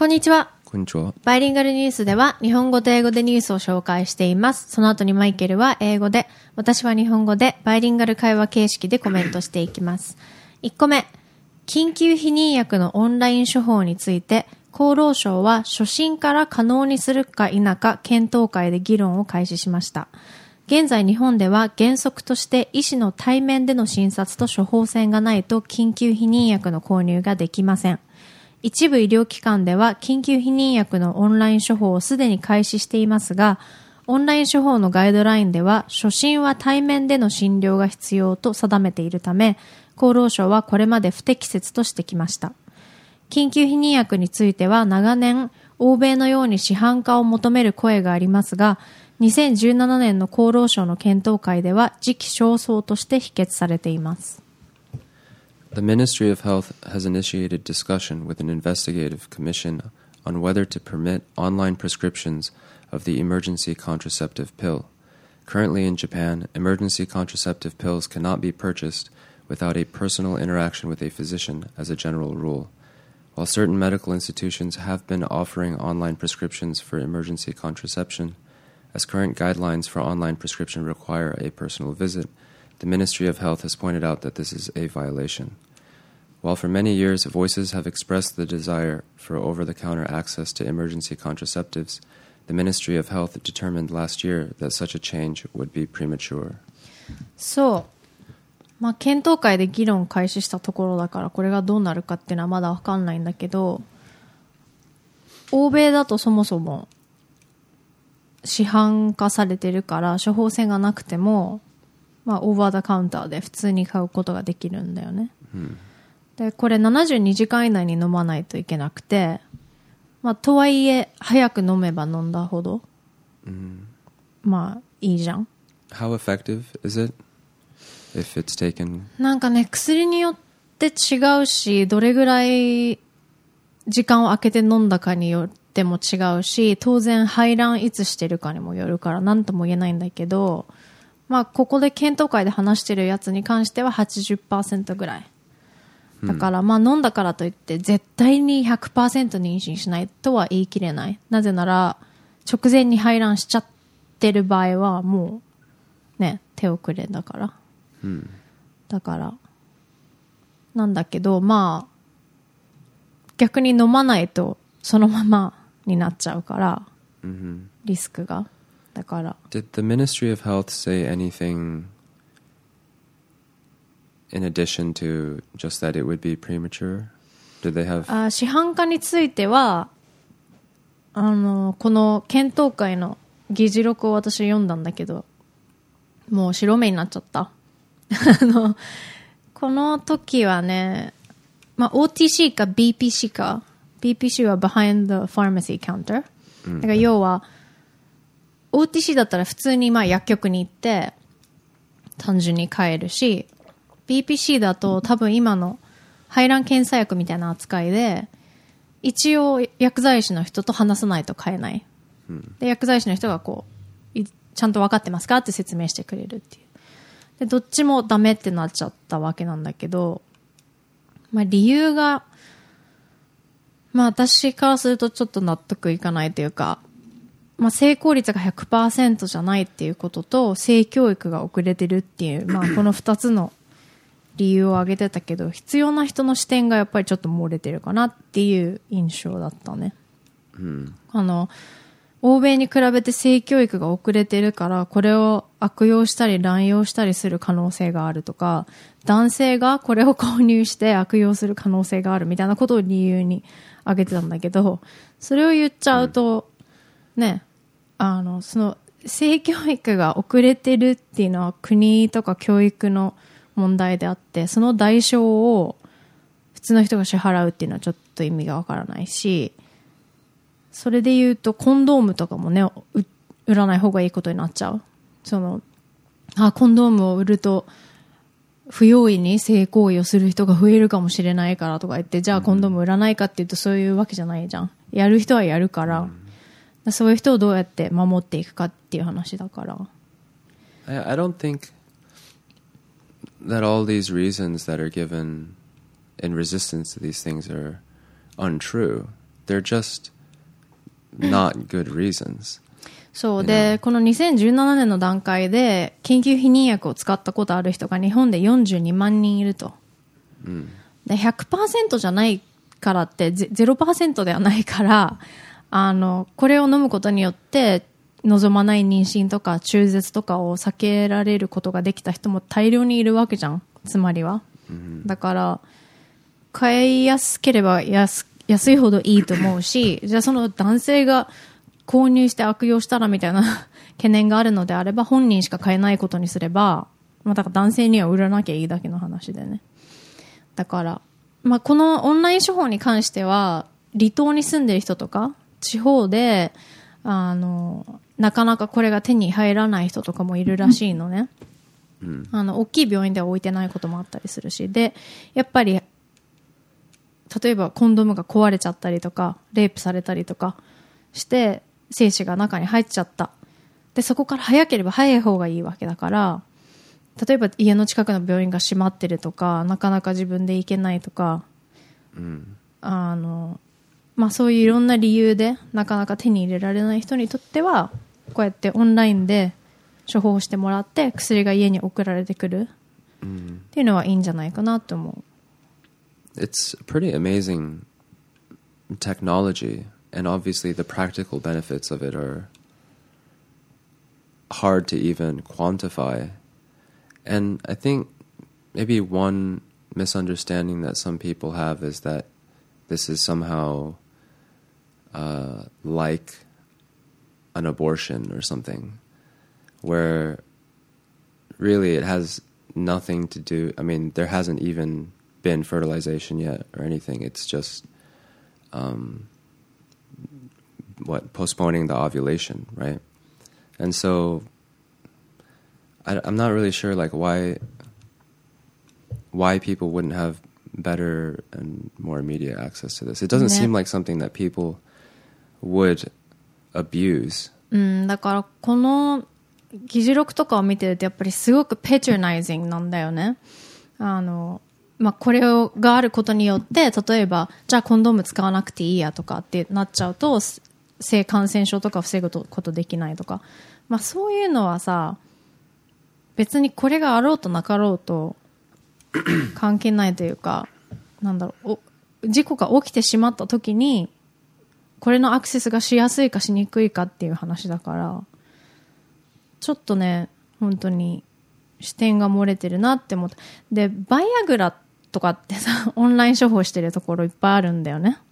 こんにちは。 こんにちは。 バイリンガルニュースでは日本語と英語でニュースを紹介しています。その後にマイケルは英語で、私は日本語でバイリンガル会話形式でコメントしていきます。1個目、緊急避妊薬のオンライン処方について、厚労省は初診から可能にするか否か検討会で議論を開始しました。現在日本では原則として医師の対面での診察と処方箋がないと緊急避妊薬の購入ができません。一部医療機関では緊急避妊薬のオンライン処方をすでに開始していますが、オンライン処方のガイドラインでは初診は対面での診療が必要と定めているため、厚労省はこれまで不適切としてきました。緊急避妊薬については長年、欧米のように市販化を求める声がありますが、2017年の厚労省の検討会では時期尚早として否決されています。 The Ministry of Health has initiated discussion with an investigative commission on whether to permit online prescriptions of the emergency contraceptive pill. Currently in Japan, emergency contraceptive pills cannot be purchased without a personal interaction with a physician as a general rule. While certain medical institutions have been offering online prescriptions for emergency contraception, as current guidelines for online prescription require a personal visit, the Ministry of Health has pointed out that this is a violation. While for many years voices have expressed the desire for over-the-counter access to emergency contraceptives, the Ministry of Health determined last year that such a change would be premature. そう。検討会で議論開始したところだから、これがどうなるかっていうのはまだわかんないんだけど、欧米だとそもそも市販化されてるから処方箋がなくても、オーバーザカウンターで普通に買うことができるんだよね。で、これ72時間以内に飲まないといけなくて、とはいえ早く飲めば飲んだほど、いいじゃん。 How effective is it if it's taken? なんかね、薬によって違うし、どれぐらい時間を空けて飲んだかによっても違うし、当然排卵いつしてるかにもよるから何とも言えないんだけど、ここで検討会で話してるやつに関しては 80% ぐらい。だから、飲んだからといって絶対に 100% 妊娠しないとは言い切れない。なぜなら、直前に排卵しちゃってる場合はもう、ね、手遅れだから。だから、なんだけど、逆に飲まないとそのままになっちゃうから、リスクが。だから。 Did the Ministry of Health say anything in addition to just that it would be premature? Did they have... 市販化については、この検討会の議事録を私読んだんだけど、もう白目になっちゃった。この時はね、OTC か BPC か、BPC は Behind the Pharmacy Counter。だから要は、OTC だったら普通に薬局に行って単純に買えるし、BPC だと多分今の排卵検査薬みたいな扱いで、一応薬剤師の人と話さないと買えない。で、薬剤師の人がちゃんと分かってますかって説明してくれるっていう。で、どっちもダメってなっちゃったわけなんだけど、理由が、私からするとちょっと納得いかないというか、成功率が 100% じゃないっていうことと、性教育が遅れてるっていう、この2つの理由を挙げてたけど、必要な人の視点がやっぱりちょっと漏れてるかなっていう印象だったね。欧米に比べて性教育が遅れてるから、これを悪用したり乱用したりする可能性があるとか、男性がこれを購入して悪用する可能性があるみたいなことを理由に挙げてたんだけど、それを言っちゃうと、ね、その性教育が遅れてるっていうのは国とか教育の問題であって、その代償を普通の人が支払うっていうのはちょっと意味がわからないし、それで言うとコンドームとかもね、売らない方がいいことになっちゃう。コンドームを売ると不用意に性行為をする人が増えるかもしれないからとか言って、じゃあコンドーム売らないかって言うとそういうわけじゃないじゃん。やる人はやるから、そういう人をどうやって守っていくかっていう話だから。 I don't think that all these reasons that are given in resistance to these things are untrue. they're just not good reasons. そうで、この2017年の段階で緊急避妊薬を使ったことある人が日本で42万人いると。で 100% じゃないからって 0% ではないから、これを飲むことによって望まない妊娠とか中絶とかを避けられることができた人も大量にいるわけじゃん、つまりは。だから買いやすければ安いほどいいと思うし、じゃあその男性が購入して悪用したらみたいな懸念があるのであれば、本人しか買えないことにすれば、まあだから男性には売らなきゃいいだけの話でね。だから、まあこのオンライン処方に関しては、離島に住んでる人とか、地方で、なかなかこれが手に入らない人とかもいるらしいのね。大きい病院では置いてないこともあったりするし、で、やっぱり、例えばコンドームが壊れちゃったりとか、レイプされたりとかして、精子が中に入っちゃった。で、そこから早ければ早い方がいいわけだから、例えば家の近くの病院が閉まってるとか、なかなか自分で行けないとか、まあそういういろんな理由でなかなか手に入れられない人にとっては、こうやってオンラインで処方してもらって薬が家に送られてくるっていうのはいいんじゃないかなと思う。 It's pretty amazing technology, and obviously the practical benefits of it are hard to even quantify. And I think maybe one misunderstanding that some people have is that this is somehow like an abortion or something, where really it has nothing to do. I mean, there hasn't even been fertilization yet or anything. It's just postponing the ovulation, right? And so I'm not really sure like why people wouldn't have better and more immediate access to this. It doesn't seem like something that people would abuse. だからこの議事録とかを見てるとやっぱりすごくpatronizingなんだよね。まあ、これがあることによって、例えば、じゃあコンドーム使わなくていいやとかってなっちゃうと、性感染症とか防ぐことできないとか。まあそういうのはさ、別にこれがあろうとなかろうと関係ないというか、なんだろう、事故が起きてしまった時に、これのアクセスがしやすいかしにくいかっていう話だから、ちょっとね、本当に視点が漏れてるなって思った。で、バイアグラとかってさ、オンライン処方してるところいっぱいあるんだよね。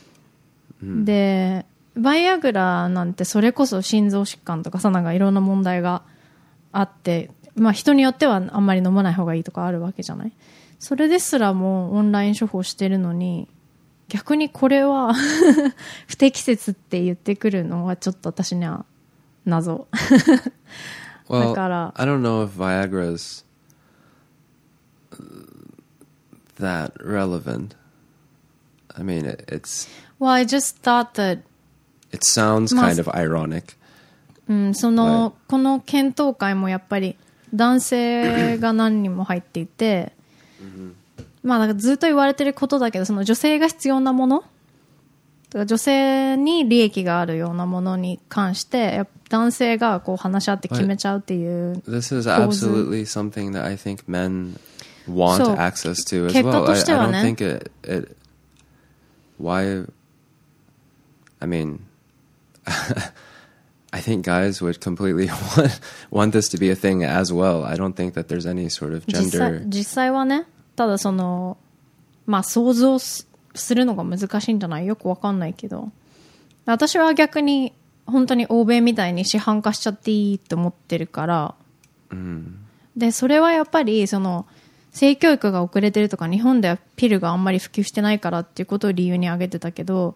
で、バイアグラなんてそれこそ心臓疾患とかさ、なんかいろんな問題があって、まあ人によってはあんまり飲まない方がいいとかあるわけじゃない。それですらもオンライン処方してるのに、逆にこれは不適切って言ってくるのはちょっと私には謎。 Well, だから I don't know if Viagra's that relevant. I mean, it's. Well, I just thought that. It sounds kind of ironic. この検討会もやっぱり男性が何人も入っていて、まあなんかずっと言われてることだけど、その女性が必要なもの、女性に利益があるようなものに関して男性がこう話し合って決めちゃうっていう。 This is absolutely something that I think men want access to as well. I don't think it. Why? I mean, I think guys would completely want this to be a thing as well. I don't think that there's any sort of gender. 実際はね、ただまあ想像するのが難しいんじゃない？よくわかんないけど。私は逆に本当に欧米みたいに市販化しちゃっていいと思ってるから。で、それはやっぱり性教育が遅れてるとか、日本ではピルがあんまり普及してないからっていうことを理由に挙げてたけど、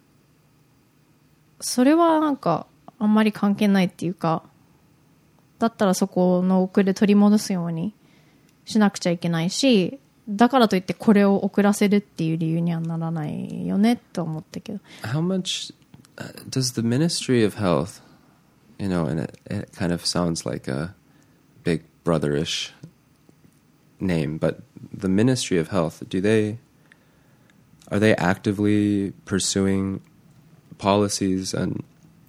それはなんかあんまり関係ないっていうか、だったらそこの遅れ取り戻すようにしなくちゃいけないし、だからといってこれを遅らせるっていう理由にはならないよねと思ったけど。 How much does the Ministry of Health, you know, and it kind of sounds like a big brotherish name, but the Ministry of Health, do they are they actively pursuing policies and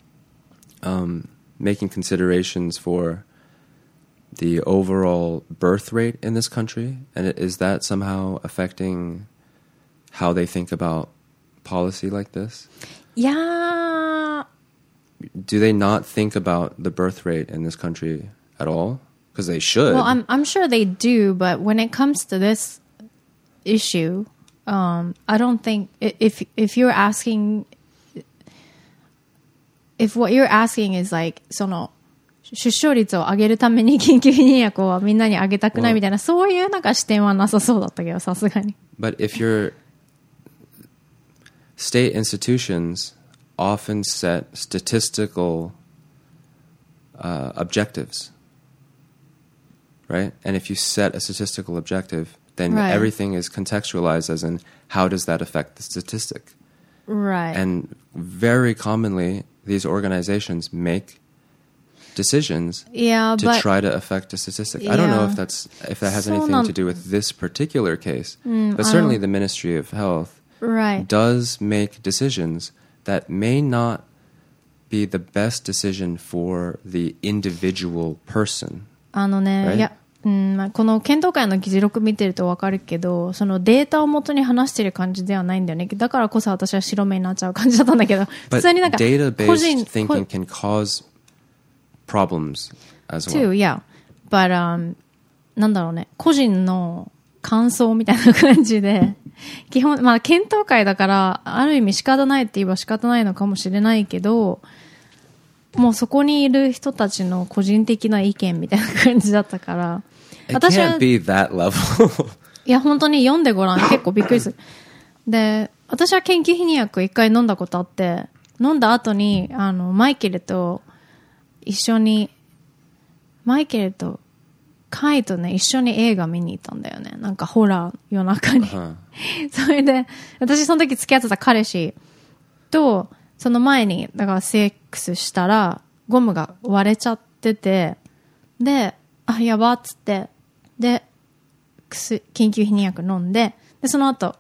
making considerations for the overall birth rate in this country? And is that somehow affecting how they think about policy like this? いやー、 Do they not think about the birth rate in this country at all? Because they should. well, I'm sure they do, but when it comes to this issue, I don't think if you're asking, if what you're asking is like その出生率を上げるために緊急避妊薬をみんなにあげたくないみたいな、そういうなんか視点はなさそうだったけど、さすがに。 But if your state institutions often set statistical objectives, right? And if you set a statistical objective, then Right. everything is contextualized as in how does that affect the statistic? Right. And very commonly, these organizations make decisions Yeah, to but try to affect a statistic. I don't know Yeah. if that has So anything not- to do with this particular case, but certainly the Ministry of Health right. does make decisions that may not be the best decision for the individual person. あのね、 Right? いや、まあ、この検討会の議事録見てるとわかるけど、そのデータを元に話してる感じではないんだよね。だからこそ私は白目になっちゃう感じだったんだけど、普 But 通になんか個 data-based 人 thinking can cause problems as too, well. yeah. But, なんだろうね、個人の感想みたいな感じで、基本、まあ、検討会だから、ある意味仕方ないって言えば仕方ないのかもしれないけど、もうそこにいる人たちの個人的な意見みたいな感じだったから、 It 私は can't be that level. いや、本当に読んでごらん。結構びっくりする。で、私は緊急避妊薬一回飲んだことあって、飲んだ後に、マイケルと一緒に、マイケルとカイとね、一緒に映画見に行ったんだよね。なんかホラー夜中に。 Huh. それで、私その時付き合ってた彼氏と、その前に、だからセックスしたら、ゴムが割れちゃってて、で、あ、やばっつって、で、緊急避妊薬飲んで、で、その後、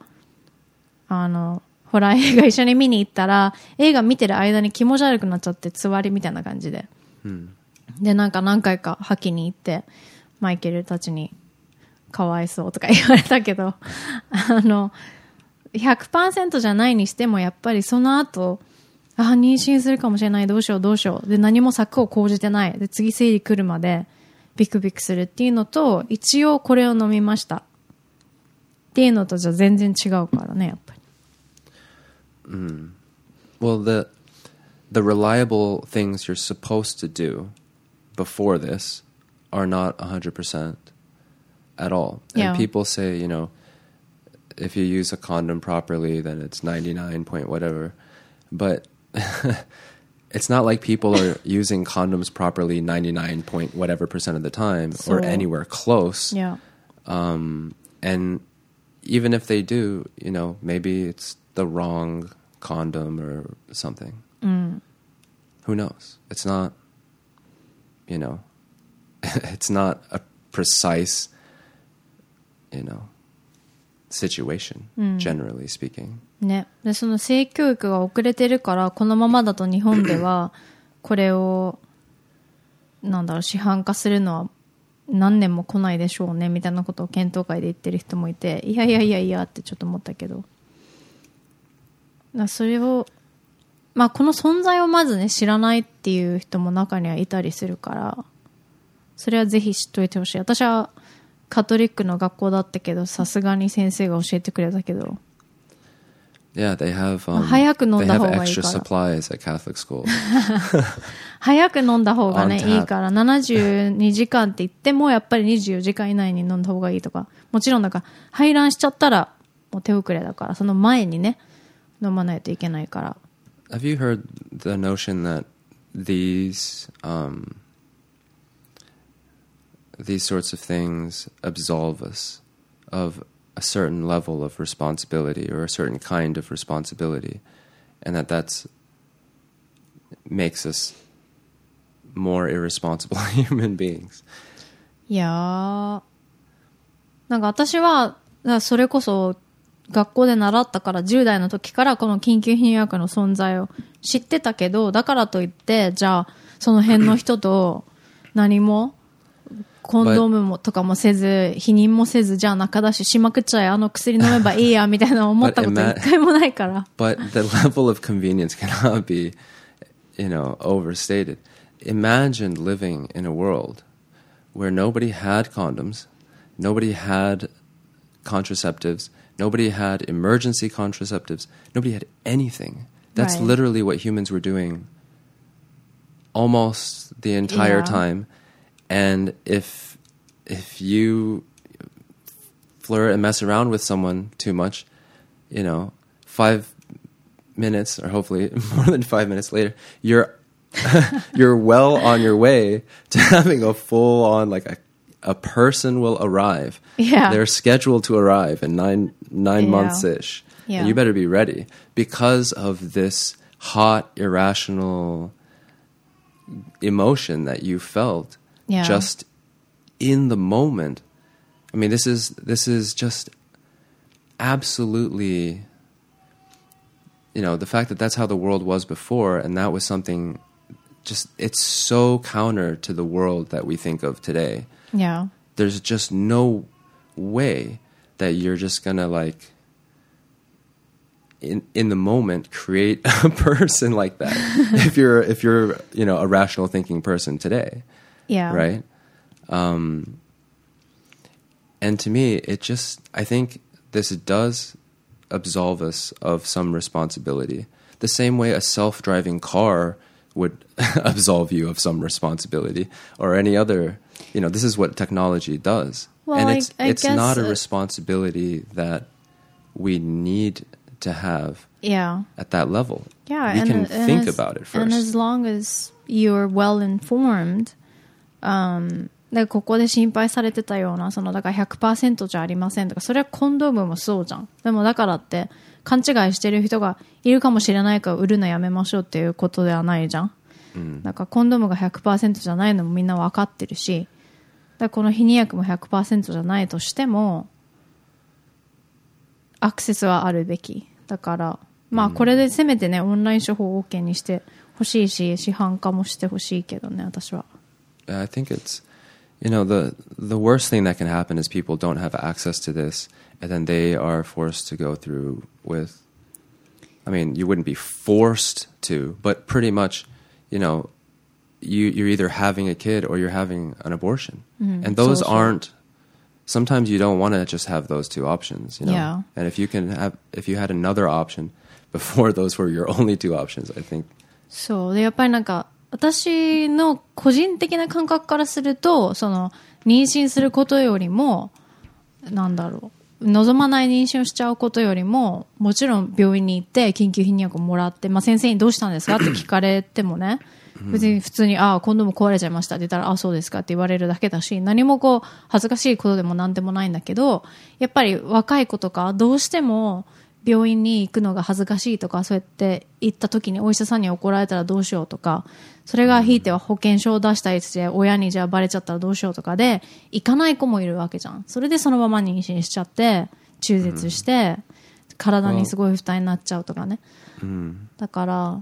ホラー映画一緒に見に行ったら、映画見てる間に気持ち悪くなっちゃって、つわりみたいな感じで。で、なんか何回か吐きに行って、マイケルたちに、かわいそうとか言われたけど、100% じゃないにしても、やっぱりその後、あ、妊娠するかもしれない、どうしようどうしよう。で、何も策を講じてない。で、次生理来るまで、ビクビクするっていうのと、一応これを飲みました。っていうのとじゃ全然違うからね、やっぱり。 Well, the reliable things you're supposed to do before this are not 100% at all. Yeah. And people say, you know, if you use a condom properly, then it's 99 point whatever. But it's not like people are using condoms properly 99 point whatever percent of the time or So- anywhere close. Yeah. And even if they do, you know, maybe it's the wrong condom or something. Who knows? It's not, you know, it's not a precise, you know, situation, generally speaking. ね。で、その性教育が遅れてるから、このままだと日本では、これを、なんだろう、市販化するのは何年も来ないでしょうね、みたいなことを検討会で言ってる人もいて、いやいやいやいやってちょっと思ったけど。それを、まあこの存在をまずね、知らないっていう人も中にはいたりするから、それはぜひ知っといてほしい。私はカトリックの学校だったけど、さすがに先生が教えてくれたけど、 Yeah, they have 早く飲ん they だ have 方がいい extra から。 supplies at Catholic schools. 早く飲んだ方がね、 On tap いいから、72時間って言っても、やっぱり24時間以内に飲んだ方がいいとか、もちろんだから、排卵しちゃったら、もう手遅れだから、その前にね、飲まないといけないから。 Have you heard the notion that these sorts of things absolve us of a certain level of responsibility or a certain kind of responsibility, and that's makes us more irresponsible human beings? いやー、なんか私は、だからそれこそ、 学校で習ったから10代の時からこの緊急避妊薬の存在を知ってたけど、だからといってじゃあその辺の人と何もコンドームもとかもせず避妊もせず、じゃあ仲出ししまくっちゃえ、あの薬飲めばいいやみたいな思ったこと一回もないから。 But the level of convenience cannot be, overstated. Imagine living in a world where nobody had condoms, nobody had contraceptives, nobody had emergency contraceptives, nobody had anything. That's literally what humans were doing almost the entire time. And if you flirt and mess around with someone too much, 5 minutes, or hopefully more than 5 minutes later, you're well on your way to having a full on, like a person will arrive. Yeah. They're scheduled to arrive in nine months-ish. Yeah. And you better be ready because of this hot, irrational emotion that you felt just in the moment. I mean, this is just absolutely, the fact that that's how the world was before, and that was something just, it's so counter to the world that we think of today. Yeah. There's just no way that you're just gonna like in the moment create a person like that if you're a rational thinking person today. Yeah. Right? And to me, I think this does absolve us of some responsibility. The same way a self-driving car would absolve you of some responsibility, or any other, this is what technology does. Well, and I it's guess not a responsibility that we need to have at that level. Yeah, we can think about it first. And as long as you're well informed, だからここで心配されてたようなだから 100% じゃありませんとか、それはコンドームもそうじゃん。でもだからって勘違いしてる人がいるかもしれないから売るのやめましょうっていうことではないじゃん。だからコンドームが 100% じゃないのもみんな分かってるし、だからこの避妊薬も 100% じゃないとしてもアクセスはあるべきだから、まあこれでせめてね、オンライン処方を OK にしてほしいし、市販化もしてほしいけどね、私は。 I think it's, the worst thing that can happen is people don't have access to this, and then they are forced to go through with, I mean, you wouldn't be forced to, but pretty much, you're either having a kid or you're having an abortion. And those aren't, sometimes you don't want to just have those two options, Yeah. And if you had another option before those were your only two options, I think. そうで、やっぱりなんか私の個人的な感覚からすると、妊娠することよりも望まない妊娠をしちゃうことよりも、もちろん病院に行って緊急避妊薬をもらって、先生にどうしたんですかって聞かれてもね、別に普通にコンドーム壊れちゃいましたって言ったら、そうですかって言われるだけだし、何も恥ずかしいことでも何でもないんだけど、やっぱり若い子とかどうしても病院に行くのが恥ずかしいとか、そうやって行った時にお医者さんに怒られたらどうしようとか、それがひいては保険証を出したりして親にじゃあバレちゃったらどうしようとかで行かない子もいるわけじゃん。それでそのまま妊娠しちゃって中絶して、体にすごい負担になっちゃうとかね。だから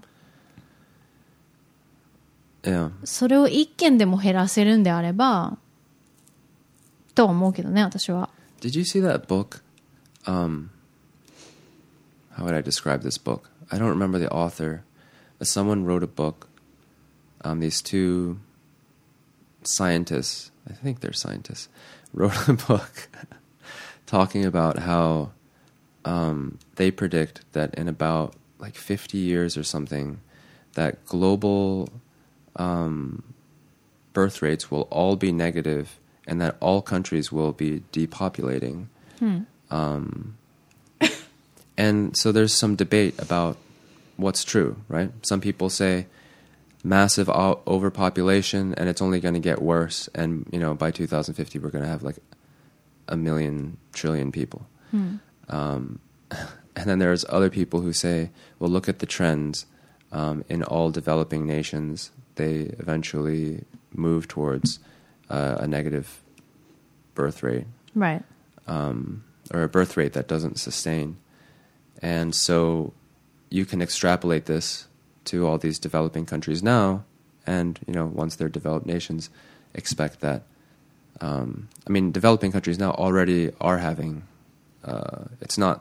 それを一件でも減らせるんであればと思うけどね、私は。 Did you see that book? How would I describe this book? I don't remember the author, but someone wrote a book. These two scientists, I think they're scientists, wrote a book talking about how they predict that in about like 50 years or something, that global birth rates will all be negative and that all countries will be depopulating. And so there's some debate about what's true, right? Some people say massive overpopulation and it's only going to get worse. And, by 2050, we're going to have like 1 trillion people. And then there's other people who say, well, look at the trends. In all developing nations, they eventually move towards a negative birth rate. Right. or a birth rate that doesn't sustain. And so you can extrapolate this to all these developing countries now, and, once they're developed nations, expect that. Developing countries now already are having, it's not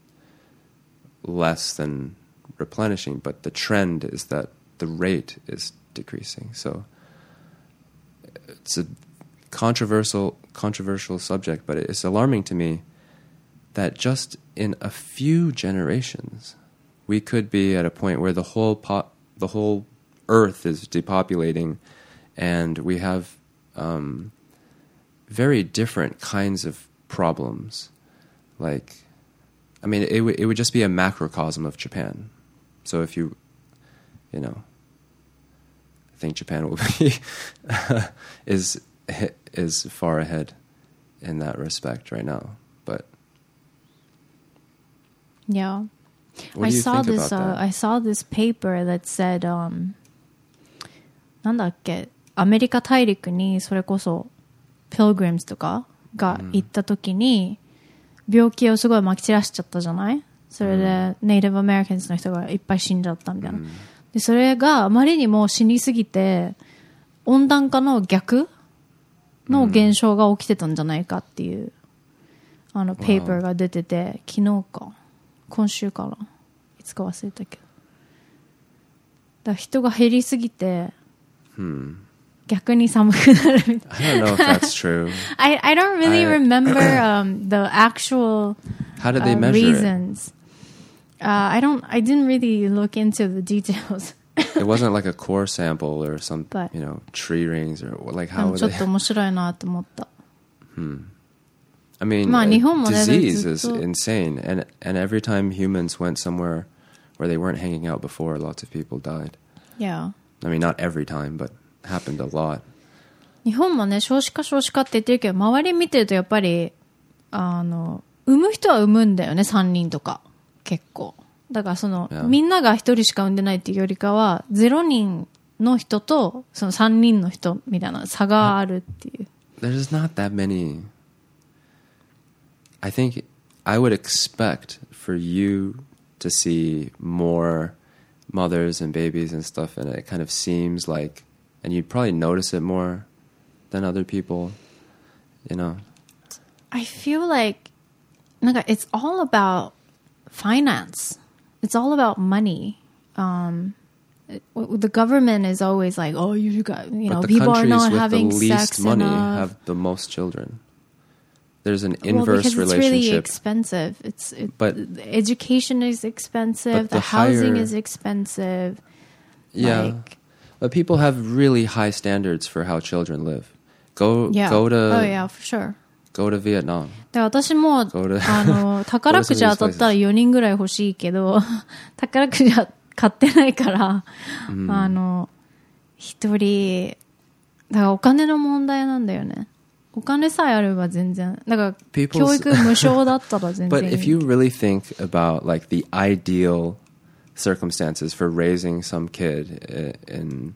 less than replenishing, but the trend is that the rate is decreasing. So it's a controversial subject, but it's alarming to me that just in a few generations, we could be at a point where the whole Earth is depopulating, and we have very different kinds of problems. It would just be a macrocosm of Japan. So if I think Japan will be is far ahead in that respect right now. But yeah, what do you think about that? I saw this paper that said, なんだっけ、アメリカ大陸にそれこそ Pilgrims とかが行った時に病気をすごい撒き散らしちゃったじゃない？それでネイティブアメリカンズの人がいっぱい死んじゃったみたいな。でそれがあまりにも死にすぎて温暖化の逆の現象が起きてたんじゃないかっていうペーパーが出てて、昨日か今週かないつか忘れたけど、だから人が減りすぎて、逆に寒くなるみたいな。 I don't know if that's true. I don't really remember the actual How did they measure reasons. I didn't really look into the details. It wasn't like a core sample or some, But- tree rings or how would ちょっ they? と面白いなと思った。 まあ、 日本もね、 disease ずっと is insane, and every time humans went somewhere where they weren't hanging out before, lots of people died. Yeah. Not every time, but happened a lot. 日本もね、少子化って言ってるけど、周り見てるとやっぱり、産む人は産むんだよね、3人とか。結構。だから Yeah. みんなが1人しか産んでないっていうよりかは、0人の人と、その3人の人みたいな差があるっていう。 There's not that many. I think I would expect for you to see more mothers and babies and stuff, and it kind of seems like, and you'd probably notice it more than other people, I feel like, なんか it's all about finance. It's all about money. The government is always like, oh, you got, But the people are countries not with having the least sex money enough. have the most children. There's an Well, inverse because it's really relationship. expensive. But- the education is expensive. But The the housing higher- is expensive. Yeah, but people have really high standards for how children live. Go to for sure. go to Vietnam. で私も Go to 宝くじ当たったら4人ぐらい欲しいけど宝くじは買ってないから、一人だからお金の問題なんだよね。お金さえあれば全然だから People's- 教育無償だったら全然 But if you really think about like the ideal circumstances for raising some kid in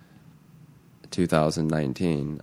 2019,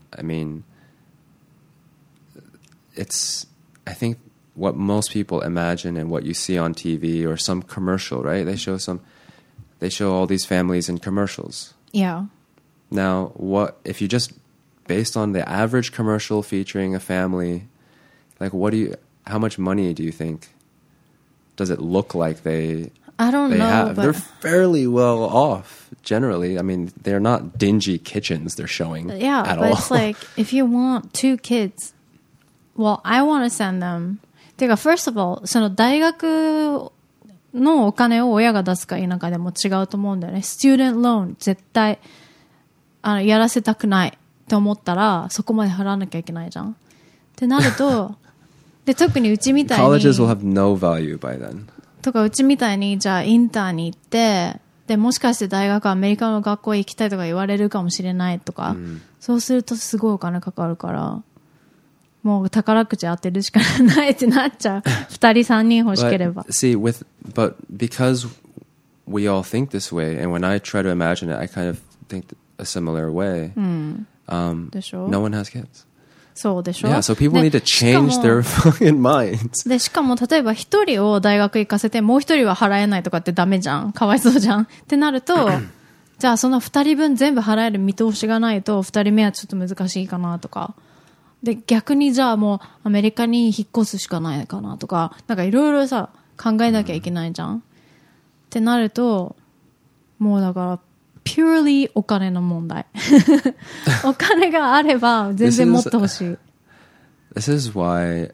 I think what most people imagine and what you see on TV or some commercial, right? They show all these families in commercials. Yeah. Now, what if you just based on the average commercial featuring a family, like how much money do you think does it look like they I don't know, have? but They're fairly well off generally. They're not dingy kitchens they're showing yeah, at but all. it's like if you want 2 kids, well, I want to send them. てか first of all, その大学のお金を親が出すか否かでも違うと思うんだよね。Student loan 絶対やらせたくないって思ったらそこまで払わなきゃいけないじゃん。ってなるとで特にうちみたいに Colleges will have no value by then. とかうちみたいにじゃあインターに行ってでもしかして大学アメリカの学校へ行きたいとか言われるかもしれないとか、そうするとすごいお金かかるからもう宝くじ当てるしかないってなっちゃう。2人3人欲しければ。 But because we all think this way, and when I try to imagine it, I kind of think a similar way. でしょ No one has kids. そうでしょ Yeah, so people で need to change しかも their fucking minds. で、しかも例えば一人を大学行かせてもう一人は払えないとかってダメじゃん。かわいそうじゃん。ってなると、じゃあその二人分全部払える見通しがないと二人目はちょっと難しいかなとか。で、逆にじゃあもうアメリカに引っ越すしかないかなとか、なんかいろいろさ、考えなきゃいけないじゃん。ってなると、もうだから、purely お金の問題。お金があれば全然持ってほしい。 This is why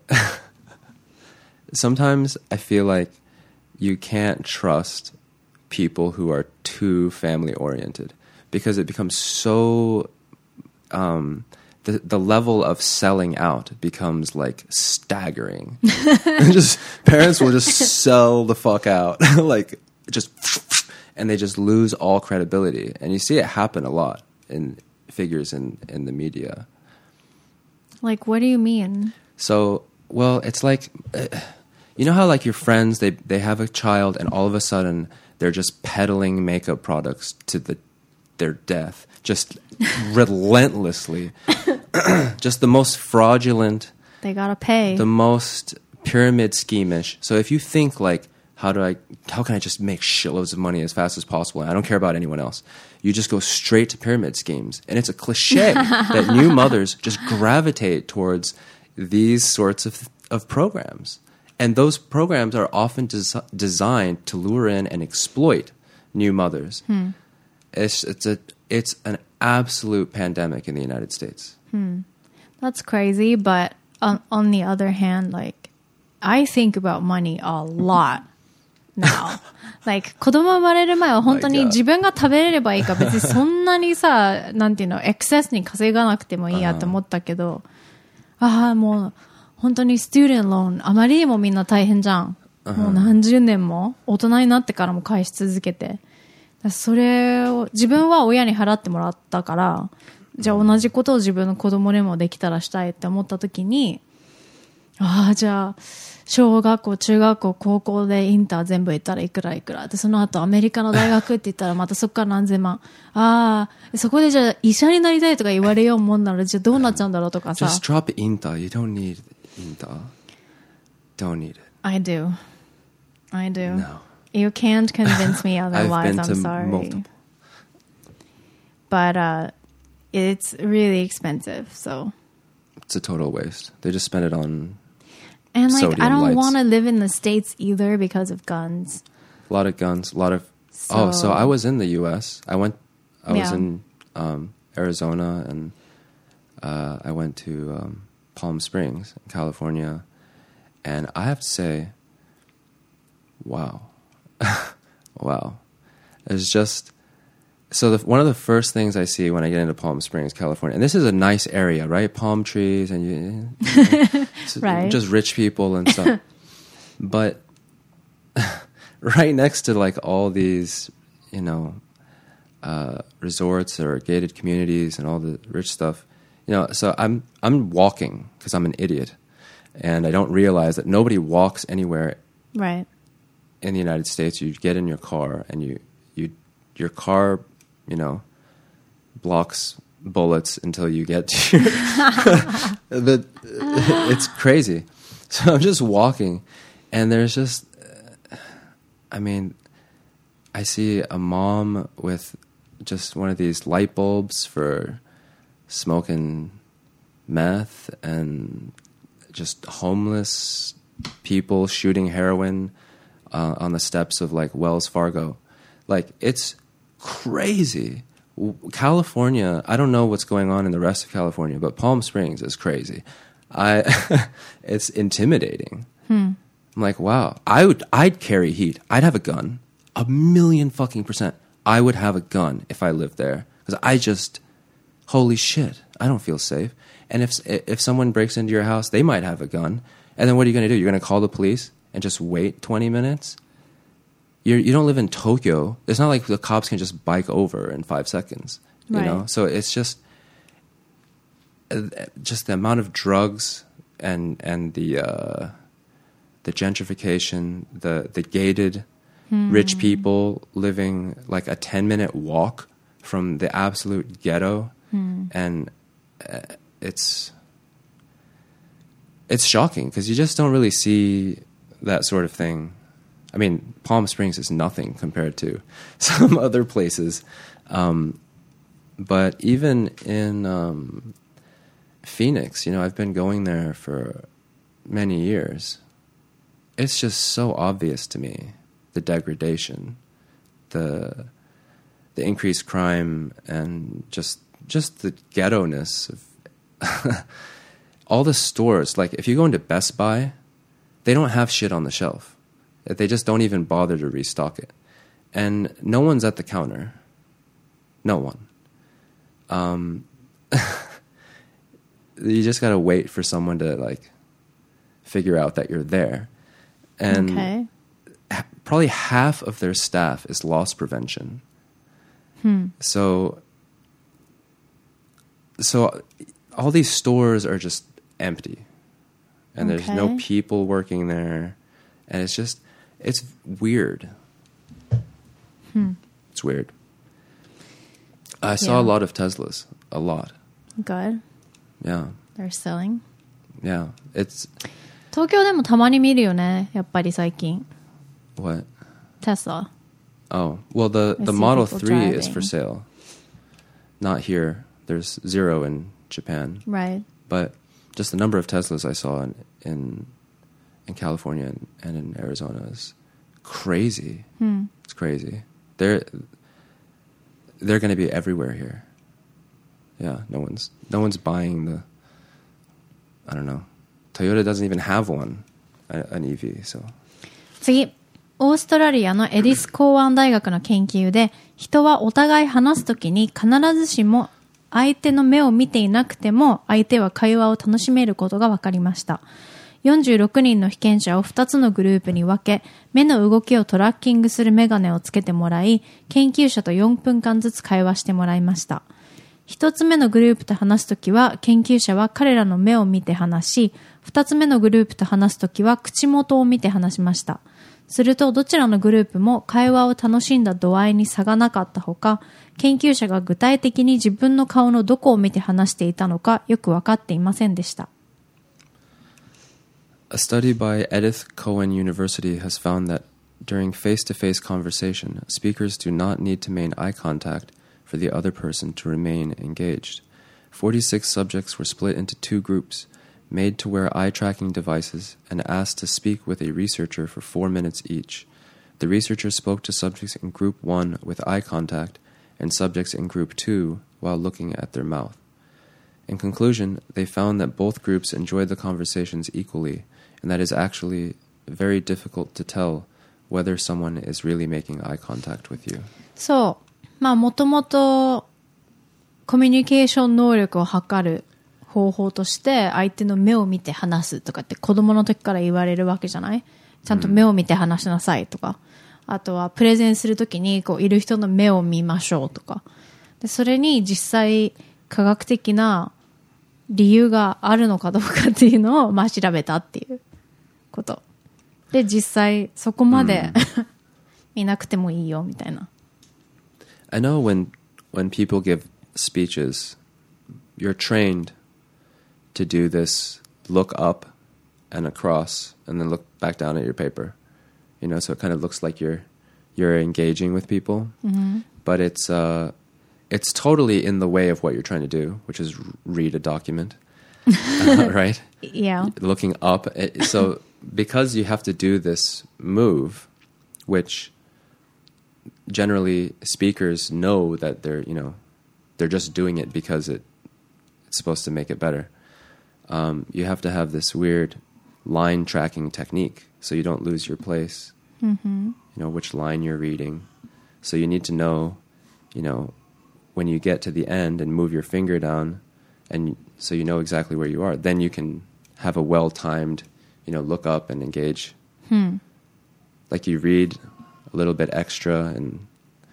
sometimes I feel like you can't trust people who are too family oriented because it becomes so the level of selling out becomes like staggering. Just parents will just sell the fuck out like just and they just lose all credibility, and you see it happen a lot in figures in the media. Like, what do you mean? So, well, it's like, you know how like your friends, they have a child and all of a sudden they're just peddling makeup products to their death, just relentlessly, just the most fraudulent, They gotta pay. the most pyramid scheme-ish. So if you think like, how can I just make shitloads of money as fast as possible? And I don't care about anyone else. You just go straight to pyramid schemes. And it's a cliche that new mothers just gravitate towards these sorts of programs. And those programs are often designed to lure in and exploit new mothers. It's an absolute pandemic in the United States. That's crazy, but on the other hand, like, I think about money a lot now. Like, 子供生まれる前は本当に自分が食べれればいいか別にそんなにさ、なんていうの、エクセスに稼がなくてもいいやって思ったけど、もう本当にスチューデントローンあまりにもみんな大変じゃん。もう何十年も大人になってからも返し続けて。それを自分は親に払ってもらったから、じゃあ同じことを自分の子供でもできたらしたいって思った時に、じゃあ小学校、中学校、高校でインター全部行ったらいくらいくらで、その後アメリカの大学って言ったらまたそこから何千万。そこでじゃあ医者になりたいとか言われようもんならじゃあどうなっちゃうんだろうとかさ。 Just drop INTA. You don't need INTA. Don't need it. I do. No. You can't convince me otherwise. I've been I'm to sorry. multiple. But it's really expensive, so. It's a total waste. They just spend it on And like, sodium I don't lights. want to live in the States either because of guns. A lot of guns, a lot of... So I was in the U.S. I was in Arizona, and I went to Palm Springs, California, and I have to say, wow. Wow. It's just... So one of the first things I see when I get into Palm Springs, California, and this is a nice area, right? Palm trees and Right. just rich people and stuff. But right next to like all these, resorts or gated communities and all the rich stuff, so I'm walking because I'm an idiot, and I don't realize that nobody walks anywhere. Right. In the United States, you get in your car and your car, blocks bullets until you get to your... But it's crazy. So I'm just walking, and there's just... I see a mom with just one of these light bulbs for smoking meth, and just homeless people shooting heroin on the steps of like Wells Fargo. Like, it's crazy. California, I don't know what's going on in the rest of California, but Palm Springs is crazy. It's intimidating. I'm like, wow, I'd carry heat. I'd have a gun. 1,000,000% I would have a gun if I lived there. Because holy shit, I don't feel safe. And if someone breaks into your house, they might have a gun. And then what are you going to do? You're going to call the police and just wait 20 minutes? You don't live in Tokyo. It's not like the cops can just bike over in 5 seconds, you know? So it's just the amount of drugs and the gentrification, the gated rich people living like a 10-minute walk from the absolute ghetto. And it's it's shocking because you just don't really see that sort of thing. I mean, Palm Springs is nothing compared to some other places. But even in Phoenix, you know, I've been going there for many years. It's just so obvious to me, the degradation, the increased crime, and just the ghetto-ness of all the stores. Like, if you go into Best Buy, they don't have shit on the shelf. They just don't even bother to restock it. And no one's at the counter. No one. You just gotta wait for someone to, like, figure out that you're there. And probably half of their staff is loss prevention. So all these stores are just empty. And there's no people working there. And it's weird. It's weird. I saw a lot of Teslas. A lot. Good. Yeah. They're selling. Yeah. It's... 東京でもたまに見るよね、やっぱり最近。 What? Tesla. Oh, well, the see Model people 3 is driving. for sale. Not here. There's 0 in Japan. Right. But just the number of Teslas I saw in California and in Arizona is crazy. It's crazy. They're going to be everywhere here. Yeah, no one's buying the... I don't know. Toyota doesn't even have one, an EV, so... 次。オーストラリアのエディス港湾大学の研究で、人はお互い話すときに必ずしも相手の目を見ていなくても相手は会話を楽しめることが分かりました。46人の被験者を2つのグループに分け、目の動きをトラッキングするメガネをつけてもらい、研究者と4分間ずつ会話してもらいました。1つ目のグループと話すときは、研究者は彼らの目を見て話し、2つ目のグループと話すときは口元を見て話しました。するとどちらのグループも会話を楽しんだ度合いに差がなかったほか、研究者が具体的に自分の顔のどこを見て話していたのかよく分かっていませんでした。 A study by Edith Cowan University has found that during face-to-face conversation, speakers do not need to maintain eye contact for the other person to remain engaged. 46 subjects were split into 2 groups, made to wear eye-tracking devices, and asked to speak with a researcher for 4 minutes each. The researcher spoke to subjects in Group 1 with eye contact and subjects in Group 2 while looking at their mouth. In conclusion, they found that both groups enjoyed the conversations equally, and that it is actually very difficult to tell whether someone is really making eye contact with you. そう。まあもともとコミュニケーション能力を測る方法として相手の目を見て話すとかって子供の時から言われるわけじゃない？ちゃんと目を見て話しなさいとか、あとはプレゼンするときにこういる人の目を見ましょうとか、でそれに実際科学的な理由があるのかどうかっていうのをまあ調べたっていうことで、実際そこまで、見なくてもいいよみたいな。 I know when people give speeches, you're trained to do this look up and across and then look back down at your paper, you know, so it kind of looks like you're engaging with people, but it's totally in the way of what you're trying to do, which is read a document, right? Yeah. Looking up. So because you have to do this move, which generally speakers know that they're just doing it because it's supposed to make it better. You have to have this weird line tracking technique so you don't lose your place, you know, which line you're reading. So you need to know, you know, when you get to the end and move your finger down, and so you know exactly where you are, then you can have a well-timed, you know, look up and engage. Like you read a little bit extra and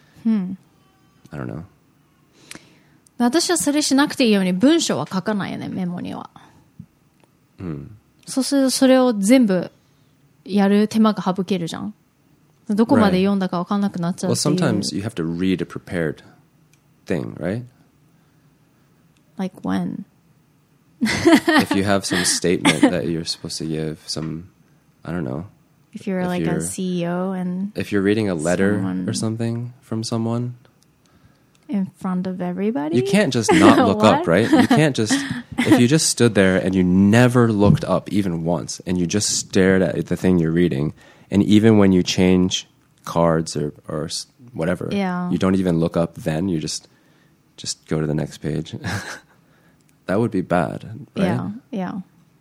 I don't know. 私はそれしなくていいように文章は書かないよね、メモには。そうするとそれを全部やる手間が省けるじゃん。どこまで読んだか分かんなくなっちゃうっていう。 Well, sometimes you have to read a prepared thing, right? Like when? if you have some statement that you're supposed to give, some, I don't know. If you're like a CEO and if you're reading a letter or something from someone in front of everybody, you can't just not look up, right? You can't just, if you just stood there and you never looked up even once and you just stared at the thing you're reading, and even when you change cards or whatever, you don't even look up then, you just go to the next page. That would be bad, right? Yeah.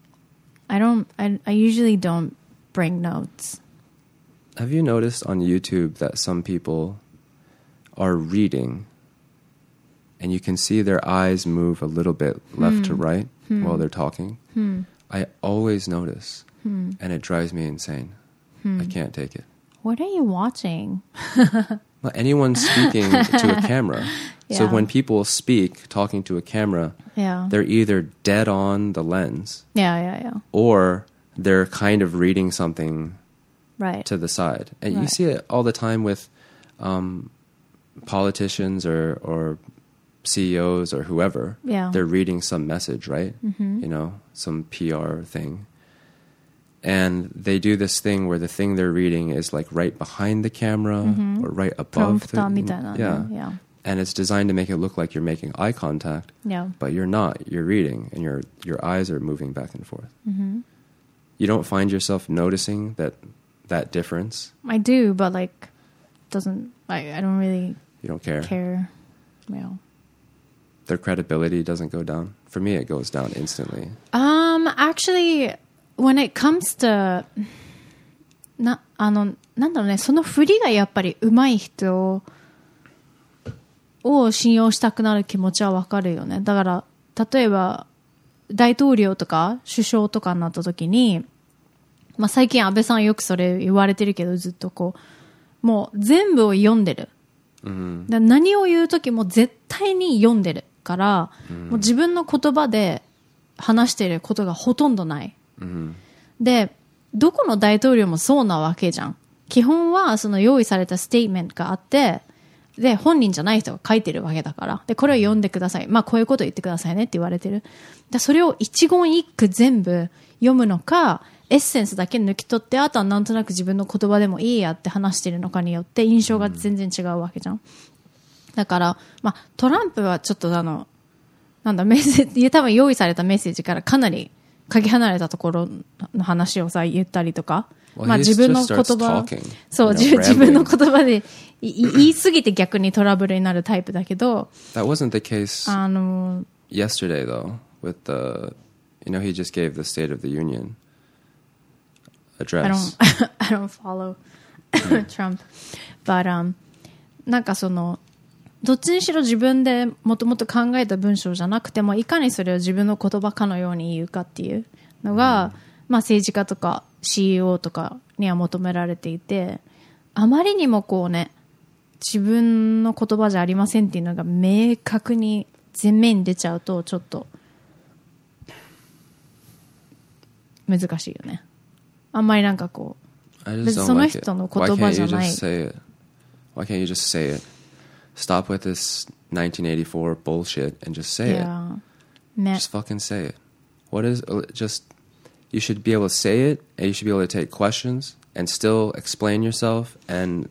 I usually don't bring notes. Have you noticed on YouTube that some people are reading and you can see their eyes move a little bit left to right while they're talking? I always notice, and it drives me insane. I can't take it. What are you watching? Well, anyone speaking to a camera. So when people speak, talking to a camera, they're either dead on the lens, or they're kind of reading something to the side. And you see it all the time with politicians or CEOs or whoever. They're reading some message, right? You know, some PR thing. And they do this thing where the thing they're reading is like right behind the camera or right above the... And it's designed to make it look like you're making eye contact, but you're not. You're reading, and your eyes are moving back and forth. You don't find yourself noticing that difference? I do, but like, I don't really... You don't care? Yeah. Their credibility doesn't go down? For me, it goes down instantly. Actually, when it comes to...なんだろうね、その振りがやっぱり上手い人を信用したくなる気持ちはわかるよね。だから例えば大統領とか首相とかになった時に、まあ最近安倍さんよくそれ言われてるけど、ずっとこうもう全部を読んでる。だ何を言う時も絶対に読んでるから、もう自分の言葉で話してることがほとんどない。で、どこの大統領もそうなわけじゃん。基本はその用意されたステートメントがあって、で、本人じゃない人が書いてるわけだから。で、これを読んでください。まあ、こういうこと言ってくださいねって言われてる。で、それを一言一句全部読むのか、エッセンスだけ抜き取って、あとはなんとなく自分の言葉でもいいやって話してるのかによって印象が全然違うわけじゃん。だから、まあ、トランプはちょっとなんだ、メッセージ、多分用意されたメッセージからかなりかけ離れたところの話をさ、言ったりとか。まあ自分の言葉、そう、自分の言葉で言いすぎて逆にトラブルになるタイプだけど。 That wasn't the case yesterday though, with the, he just gave the State of the Union address. I don't follow Trump. But, なんかどっちにしろ自分でもともと考えた文章じゃなくても、いかにそれを自分の言葉かのように言うかっていうのが、まあ政治家とか CEO とかには求められていて、あまりにもこうね、自分の言葉じゃありませんっていうのが明確に前面に出ちゃうとちょっと難しいよね。あんまりなんかこう、別にその人の言葉じゃない。 Why can't you just say it? Stop with this 1984 bullshit and just say it. Just fucking say it. What is You should be able to say it, and you should be able to take questions and still explain yourself. And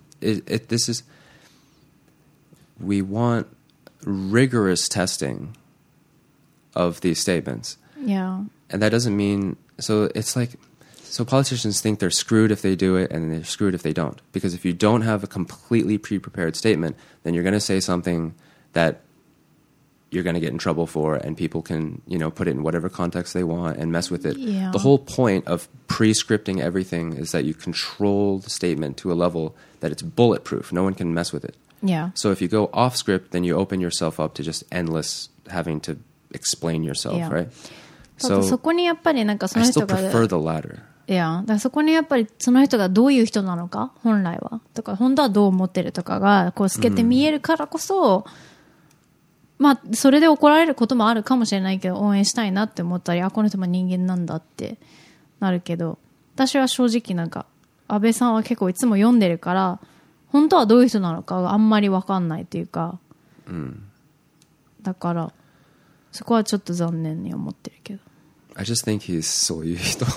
we want rigorous testing of these statements. Yeah. And that doesn't mean, so politicians think they're screwed if they do it, and they're screwed if they don't. Because if you don't have a completely pre-prepared statement, then you're going to say something that you're going to get in trouble for, and people can, put it in whatever context they want and mess with it. Yeah. The whole point of pre-scripting everything is that you control the statement to a level that it's bulletproof. No one can mess with it. Yeah. So if you go off script, then you open yourself up to just endless having to explain yourself, right? So そこにやっぱりなんかその人が I still prefer the latter. いや、だからそこにやっぱりその人がどういう人なのか、本来はとか本当はどう思ってるとかがこう透けて見えるからこそ、まあそれで怒られることもあるかもしれないけど、応援したいなって思ったり、あ、この人も人間なんだってなるけど、私は正直なんか安倍さんは結構いつも読んでるから、本当はどういう人なのかがあんまり分かんないっていうか、だからそこはちょっと残念に思ってるけど。 I just think he's そういう人。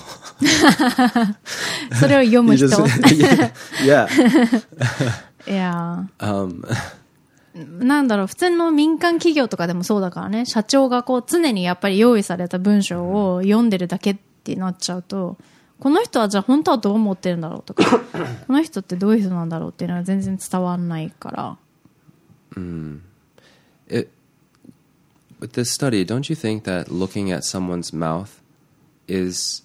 それを読む人。 yeah. いや、なんだろう、普通の民間企業とかでもそうだからね、社長がこう常にやっぱり用意された文章を読んでるだけってなっちゃうと、この人はじゃあ本当はどう思ってるんだろうとか、この人ってどういう人なんだろうっていうのは全然伝わらないから。 With this study, don't you think that looking at someone's mouth is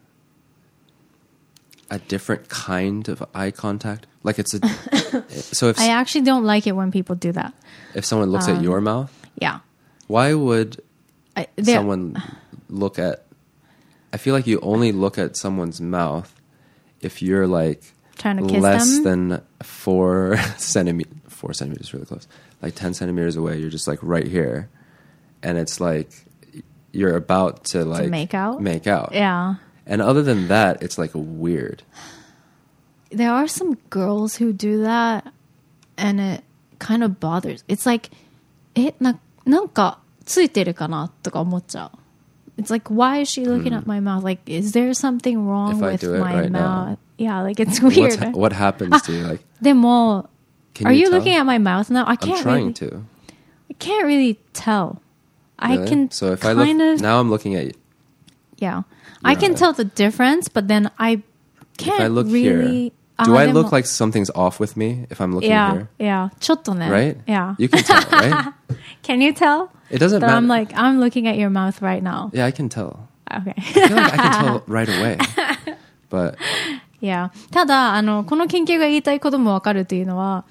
a different kind of eye contact? Like it's a so if I actually don't like it when people do that. if someone looks at your mouth, Yeah. why would someone look at? I feel like you only look at someone's mouth if you're like trying to kiss less them? than 4 centimeters. 4 centimeters is really close. Like 10 centimeters away, you're just like right here, and it's like you're about to like make out? Make out. Yeah. And other than that, it's like weird. There are some girls who do that, and it kind of bothers. It's like, なんかついてるかなとか思っちゃう。It's like, why is she looking at my mouth? Like, is there something wrong If I with do it my right mouth? now. Yeah, like it's weird. What happens to you? Like, でも、 can are you tell? looking at my mouth now? I I'm can't trying really, to. I can't really tell. I Really? can So if I kind look of, now, I'm looking at. yeah. I can tell the difference, but then I can't If I look really. here, do I でも look like something's off with me if I'm looking Yeah, here? yeah. ちょっとね。 Right? Yeah. You can tell, right? Can you tell? It doesn't That matter. I'm like, I'm looking at your mouth right now. Yeah, I can tell. Okay. I feel like I can tell right away. But Yeah. ただ、この研究が言いたいこともわかるというのは、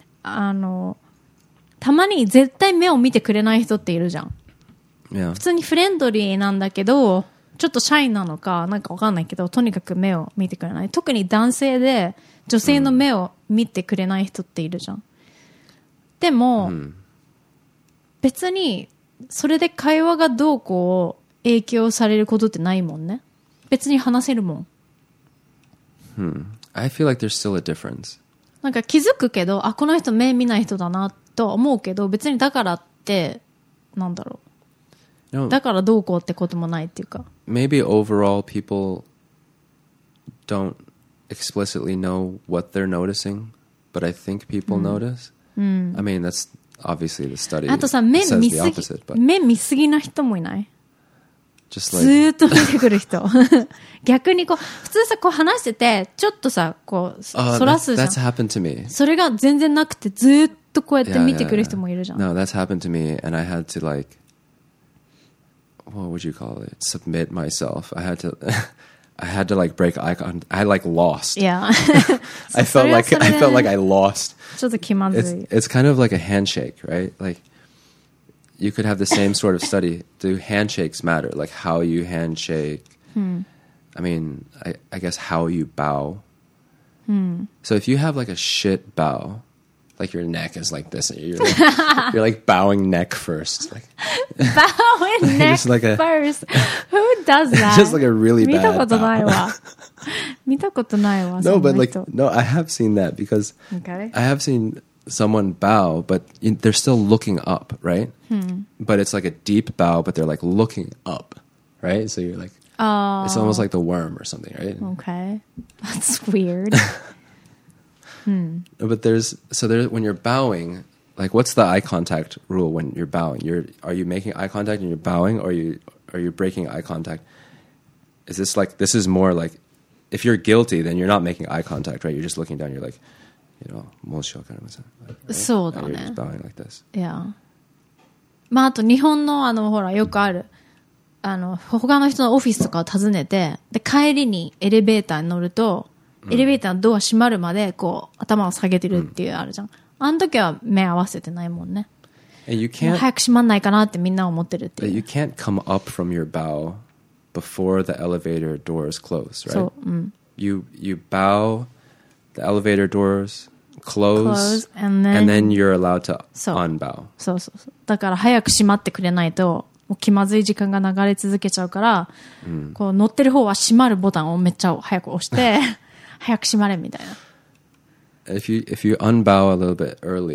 たまに絶対目を見てくれない人っているじゃん。 yeah. 普通にフレンドリーなんだけど、ちょっとシャイなのか、なんかわかんないけど、とにかく目を見てくれない。特に男性で、女性の目を見てくれない人っているじゃん。でも、別に、それで会話がどうこう、影響されることってないもんね。別に話せるもん。 I feel like there's still a difference. なんか気づくけど、あ、この人目見ない人だなとは思うけど、別にだからって、なんだろう。 No, だからどうこうってこともないっていうか。 maybe overall people don't explicitly know what they're noticing, but I think people notice. I mean, that's obviously the study あとさ、目 says 見 the すぎ opposite, but 目見すぎな人もいない just ず like ーっと見てくる人。逆にこう、普通さ、こう話してて、ちょっとさ、こう、そらすじゃん。 that's happened to me. それが全然なくて、ずーっとこうやって見てくる人もいるじゃん。 No, that's happened to me, and I had to like, what would you call it? Submit myself. I had to like break eye contact. I like lost. いや。 I felt like I lost. ちょっと気まずい。 It's kind of like a handshake, right? Like you could have the same sort of study. Do handshakes matter? Like how you handshake. I mean, I guess how you bow. So if you have like a shit bow, like your neck is like this, and you're like bowing neck first, like bowing neck Just like a- first. Who does that? just like a really 見た bad ことない bow. わ。見たことないわ。 No, そんな but like 人 no, I have seen that because Okay. I have seen someone bow, but they're still looking up, right? But it's like a deep bow, but they're like looking up, right? So you're like, it's almost like the worm or something, right? Okay. That's weird. But there's when you're bowing, like what's the eye contact rule when you're bowing? Are you making eye contact and you're bowing, or are you breaking eye contact? Is this is more like if you're guilty, then you're not making eye contact, right? You're just looking down. You're like, right? そうだ And you're ね just。bowing like this. いや。まあ、あと日本のほら、よくある。他の人のオフィスとかを訪ねて、で、帰りにエレベーターに乗ると、エレベーターのドア閉まるまで、こう、頭を下げてるっていうあるじゃん。あの時は目合わせてないもんね。 And you もう can't 早く閉まんないかなってみんな思ってるっていう。 you can't come up from your bow before the elevator doors close, right? そう、うん。 You bow, the elevator doors close, and then you're allowed to そう unbow. そうそうそう。だから早く閉まってくれないと、もう気まずい時間が流れ続けちゃうから、こう乗ってる方は閉まるボタンをめっちゃ早く押して、早く閉まれみたいな。 If you unbow a little bit early,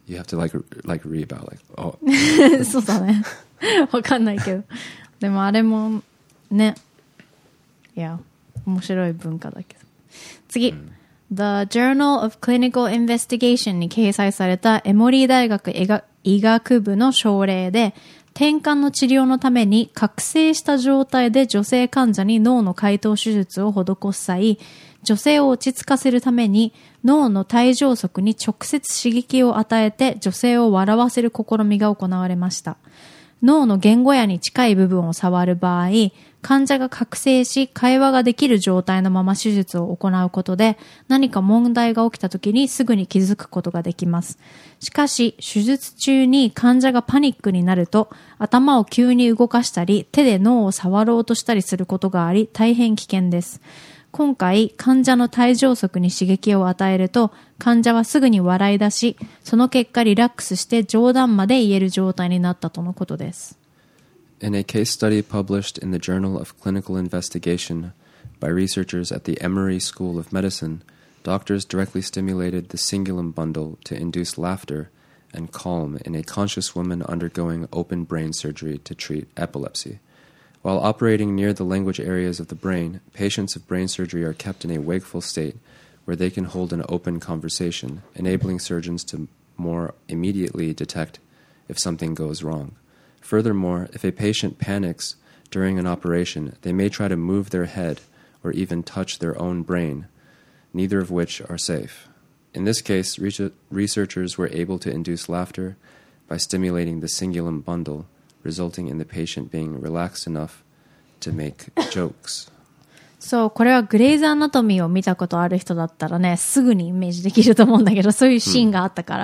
You have to like read about like, oh. そうだね。わかんないけど。でもあれもね、いや、面白い文化だけど。次。The Journal of Clinical Investigation に掲載されたエモリー大学医学部の症例で、転換の治療のために覚醒した状態で女性患者に脳の開頭手術を施す際、女性を落ち着かせるために脳の帯状側に直接刺激を与えて女性を笑わせる試みが行われました。脳の言語野に近い部分を触る場合、患者が覚醒し会話ができる状態のまま手術を行うことで何か問題が起きた時にすぐに気づくことができます。しかし手術中に患者がパニックになると頭を急に動かしたり手で脳を触ろうとしたりすることがあり大変危険です。今回患者の帯状側に刺激を与えると患者はすぐに笑い出しその結果リラックスして冗談まで言える状態になったとのことです。 In a case study published in the Journal of Clinical Investigation by researchers at the Emory School of Medicine, doctors directly stimulated the cingulum bundle to induce laughter and calm in a conscious woman undergoing open brain surgery to treat epilepsy. While operating near the language areas of the brain, patients of brain surgery are kept in a wakeful state where they can hold an open conversation, enabling surgeons to more immediately detect if something goes wrong. Furthermore, if a patient panics during an operation, they may try to move their head or even touch their own brain, neither of which are safe. In this case, researchers were able to induce laughter by stimulating the cingulum bundle, resulting in the patient being relaxed enough to make jokes. そう、これはグレイズアナトミーを見たことある人だったらね、すぐにイメージできると思うんだけど、そういうシーンがあったから、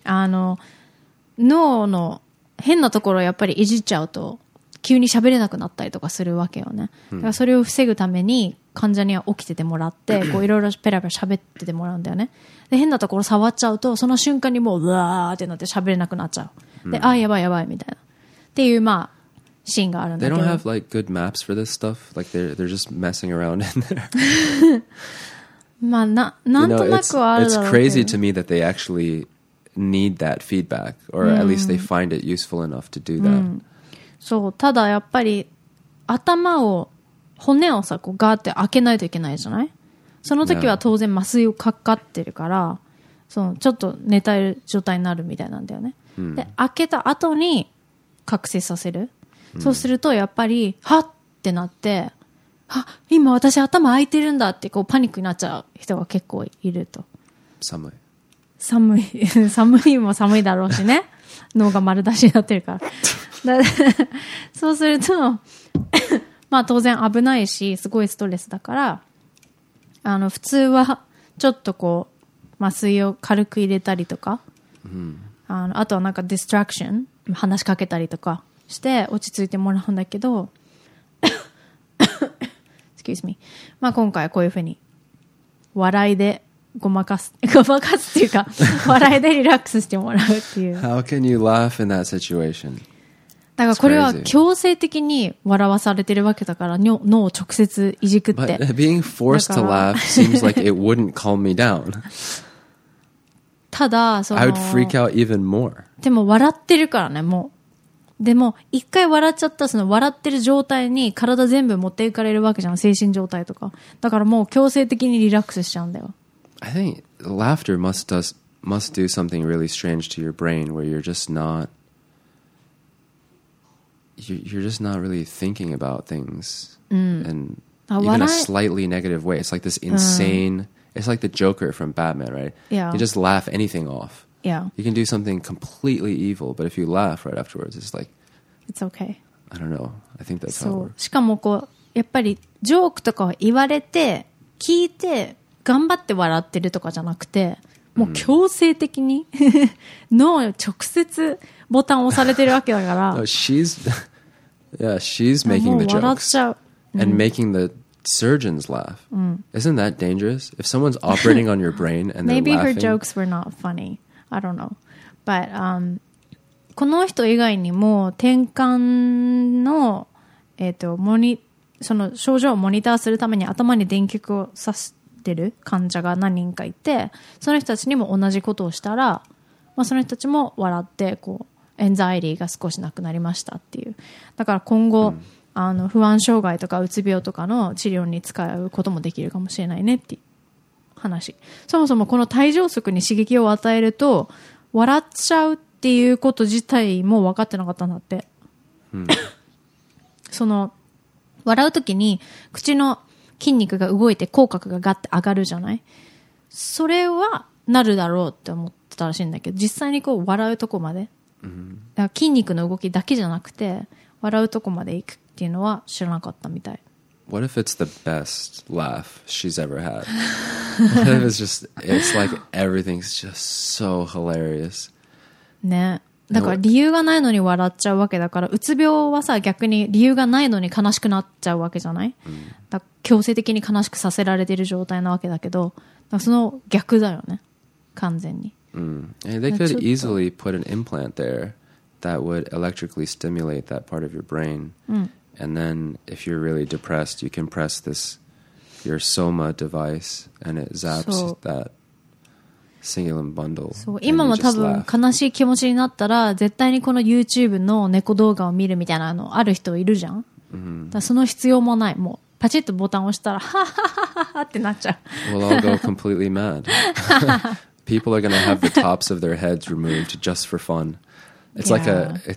脳の変なところをやっぱりいじっちゃうと急に喋れなくなったりとかするわけよね。だからそれを防ぐために患者には起きててもらってこういろいろペラペラ喋っててもらうんだよね。で変なところ触っちゃうとその瞬間にもううわーってなって喋れなくなっちゃう。で、あ、やばいやばいみたいなっていうまあシーンがあるんだけど。 They don't have like good maps for this stuff. Like they're just messing around in there. まあなんとなくはあるだろうけど。 It's crazy to me that they actually need that feedback, or at least they find it useful enough to do that. そう、ただやっぱり骨をさこうガーって開けないといけないじゃない？その時は当然麻酔をかかってるから、そのちょっと寝たいる状態になるみたいなんだよね。で開けた後に覚醒させる。そうするとやっぱりはっってなって、今私頭開いてるんだってこうパニックになっちゃう人が結構いると。寒いも寒いだろうしね。脳が丸出しになってるから。そうすると、まあ当然危ないし、すごいストレスだから、普通はちょっとこう、麻酔を軽く入れたりとか、あとはなんかディストラクション、話しかけたりとかして落ち着いてもらうんだけど、excuse me。まあ今回はこういうふうに、笑いで、ごまかすっていうか笑いでリラックスしてもらうっていう。 How can you laugh in that situation? だからこれは強制的に笑わされてるわけだから脳を直接いじくって。 But being forced to laugh seems like it wouldn't calm me down. ただその I would freak out even more. でも笑ってるからねもう。でも一回笑っちゃったその笑ってる状態に体全部持っていかれるわけじゃん精神状態とか。だからもう強制的にリラックスしちゃうんだよ。 I think laughter must do something really strange to your brain where you're just not really thinking about things in even a slightly negative way. It's like this insane it's like the Joker from Batman, right? Yeah. You just laugh anything off. Yeah. You can do something completely evil, but if you laugh right afterwards, it's like It's okay. I don't know. I think that's how it works. しかもこうやっぱりジョークとかを言われて聞いて頑張って笑ってるとかじゃなくて、もう強制的に脳に直接ボタンを押されてるわけだから。 No, she's making the jokes and making the surgeons laugh. Isn't that dangerous? If someone's operating on your brain and they're Maybe laughing. Maybe her jokes were not funny. I don't know. But, この人以外にも転換の、その症状をモニターするために頭に電極を刺してる患者が何人かいて、その人たちにも同じことをしたらまあ、その人たちも笑ってこうエンザイリーが少しなくなりましたっていう。だから今後、不安障害とかうつ病とかの治療に使うこともできるかもしれないねっていう話。そもそもこの帯状疽に刺激を与えると笑っちゃうっていうこと自体も分かってなかったんだって、その笑うときに口の筋肉が動いて口角がガッて上がるじゃない。それはなるだろうって思ってたらしいんだけど、実際にこう笑うとこまで、だから筋肉の動きだけじゃなくて笑うとこまで行くっていうのは知らなかったみたい。 What if it's the best laugh she's ever had? What if it's like everything's just so hilarious. ね。だから理由がないのに笑っちゃうわけだから、うつ病はさ、逆に理由がないのに悲しくなっちゃうわけじゃない、だから強制的に悲しくさせられている状態なわけだけど、だからその逆だよね。完全に。 And they could easily put an implant there that would electrically stimulate that part of your brain. And then if you're really depressed, you can press your Soma device and it zaps that Singular bundle. そう、今も多分悲しい気持ちになったら絶対にこの YouTube の猫動画を見るみたいなのある人いるじゃん、だからその必要もない。もうパチッとボタンを押したらハハハハってなっちゃう。 We'll all go completely mad. People are going to have the tops of their heads removed just for fun. It's like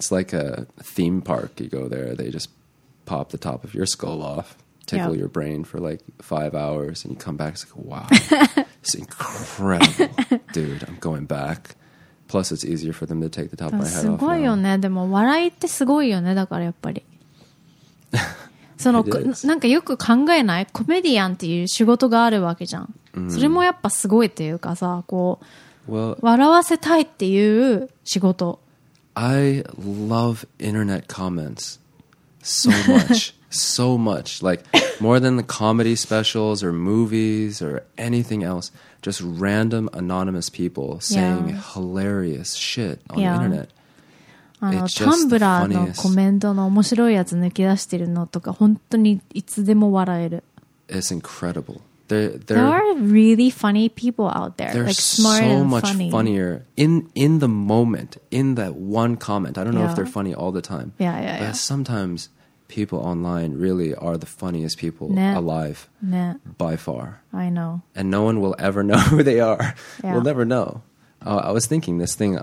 a theme park. You go there, they just pop the top of your skull off, tickle your brain for like 5 hours, and you come back. It's like, wow, it's incredible, dude. I'm going back. Plus, it's easier for them to take the top of my head off. すごいよね。でも笑いってすごいよね。だからやっぱりそのなんかよく考えない？コメディアンっていう仕事があるわけじゃん。それもやっぱすごいっていうかさ、こう、笑わせたいっていう仕事。 I love internet comments so much. So much. Like, more than the comedy specials or movies or anything else. Just random anonymous people saying hilarious shit on the internet. タンブラーのコメントの面白いやつ抜き出してるのとか本当にいつでも笑える。 It's incredible. There are really funny people out there. They're like smart so and much funny. funnier in the moment, in that one comment. I don't know if they're funny all the time. But sometimes people online really are the funniest people alive by far. I know. And no one will ever know who they are. We'll never know. I was thinking this thing,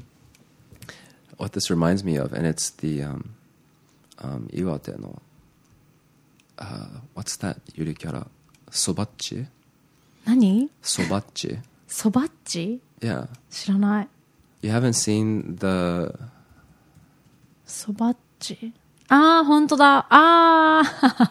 what this reminds me of, and it's the Iwate no, what's that yuri character? Sobachi? 何？ Sobachi? そばっち？ Yeah. 知らない。 You haven't seen the... そばっち？あー、ほんとだ。あー。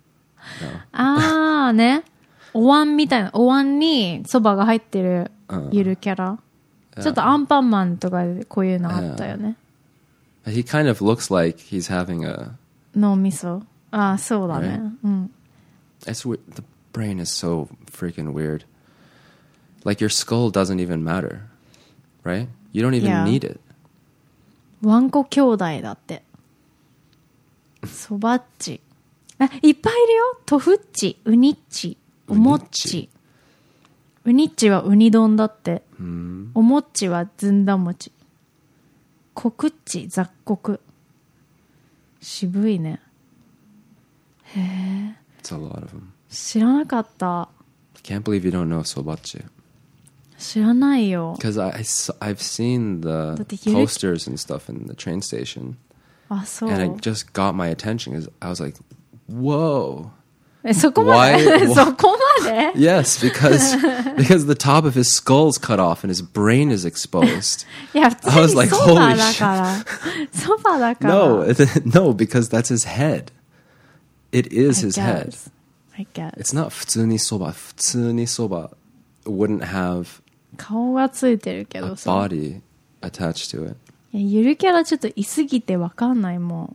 あーね。お椀みたいな。お椀にそばが入ってるゆるキャラ。ちょっとアンパンマンとかでこういうのあったよね。 He kind of looks like he's having a... 脳みそ。あー、そうだね。うん。 It's weird. The brain is so freaking weird. Like your skull doesn't even matter, right? You don't even need it. ワンコ兄弟だって。そばっち。あ、いっぱいいるよ。トフッチ、ウニッチ、おもっち。ウニッチはウニ丼だって。おもっちはずんだ餅。コクッチ、雑穀。渋いね。へえ。 It's a lot of them. 知らなかった。 Can't believe you don't know Sobachi. 知らないよ。 Because I've seen the posters and stuff in the train station. あ、そう。 And it just got my attention because I was like, whoa. そこまでそこまで Yes, because the top of his skull's cut off and his brain is exposed. いや、普通にソファだから。ソファだから。 No, because that's his head. It is his head. I guess. It's not 普通にそば. 普通にそば wouldn't have 顔がついてるけどさ。 a body attached to it. いや、ゆるキャラちょっといすぎてわかんないも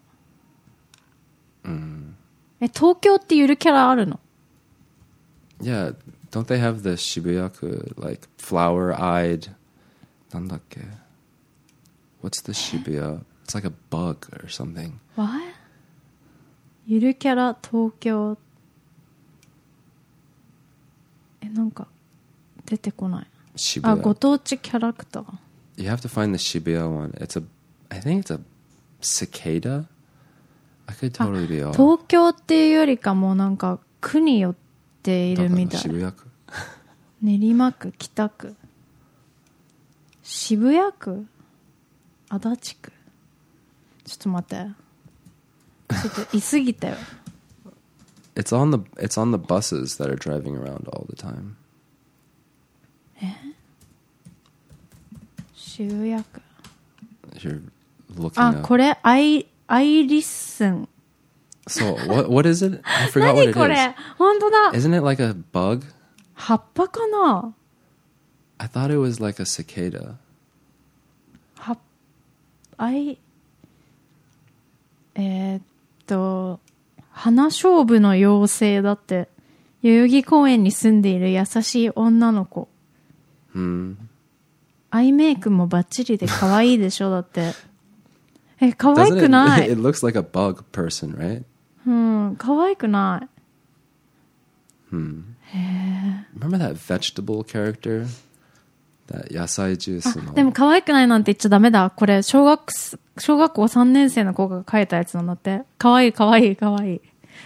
ん。東京ってゆるキャラあるの？ Yeah, don't they have the Shibuyaku, like flower-eyed, なんだっけ? What's the Shibuya? It's like a bug or something. What? ゆるキャラ東京。なんか出てこない。 Shibuya. あ、ご当地キャラクター。 You have to find the Shibuya one. I think it's a cicada? I could totally be off. 東京っていうよりかもなんか区によっているみたい。 渋谷区練馬区、北区、渋谷区、足立区。ちょっと待って。ちょっといすぎたよ。 It's on the buses that are driving around all the time. 渋谷区。 You're looking あ、 up. これアイリッスン。 So, what is it? I forgot what it 何これ is. 本当だ。 Isn't it like a bug? 葉っぱかな。 I thought it was like a cicada. 花勝負の妖精だって。代々木公園に住んでいる優しい女の子。アイメイクもバッチリで可愛いでしょだって。可愛くない。 It looks like a bug person, right? 可愛くない。 Remember that vegetable character? That 野菜ジュースの。 でも可愛くないなんて言っちゃダメだ。これ小学校3年生の子が描いたやつなんだって。可愛い可愛い可愛い。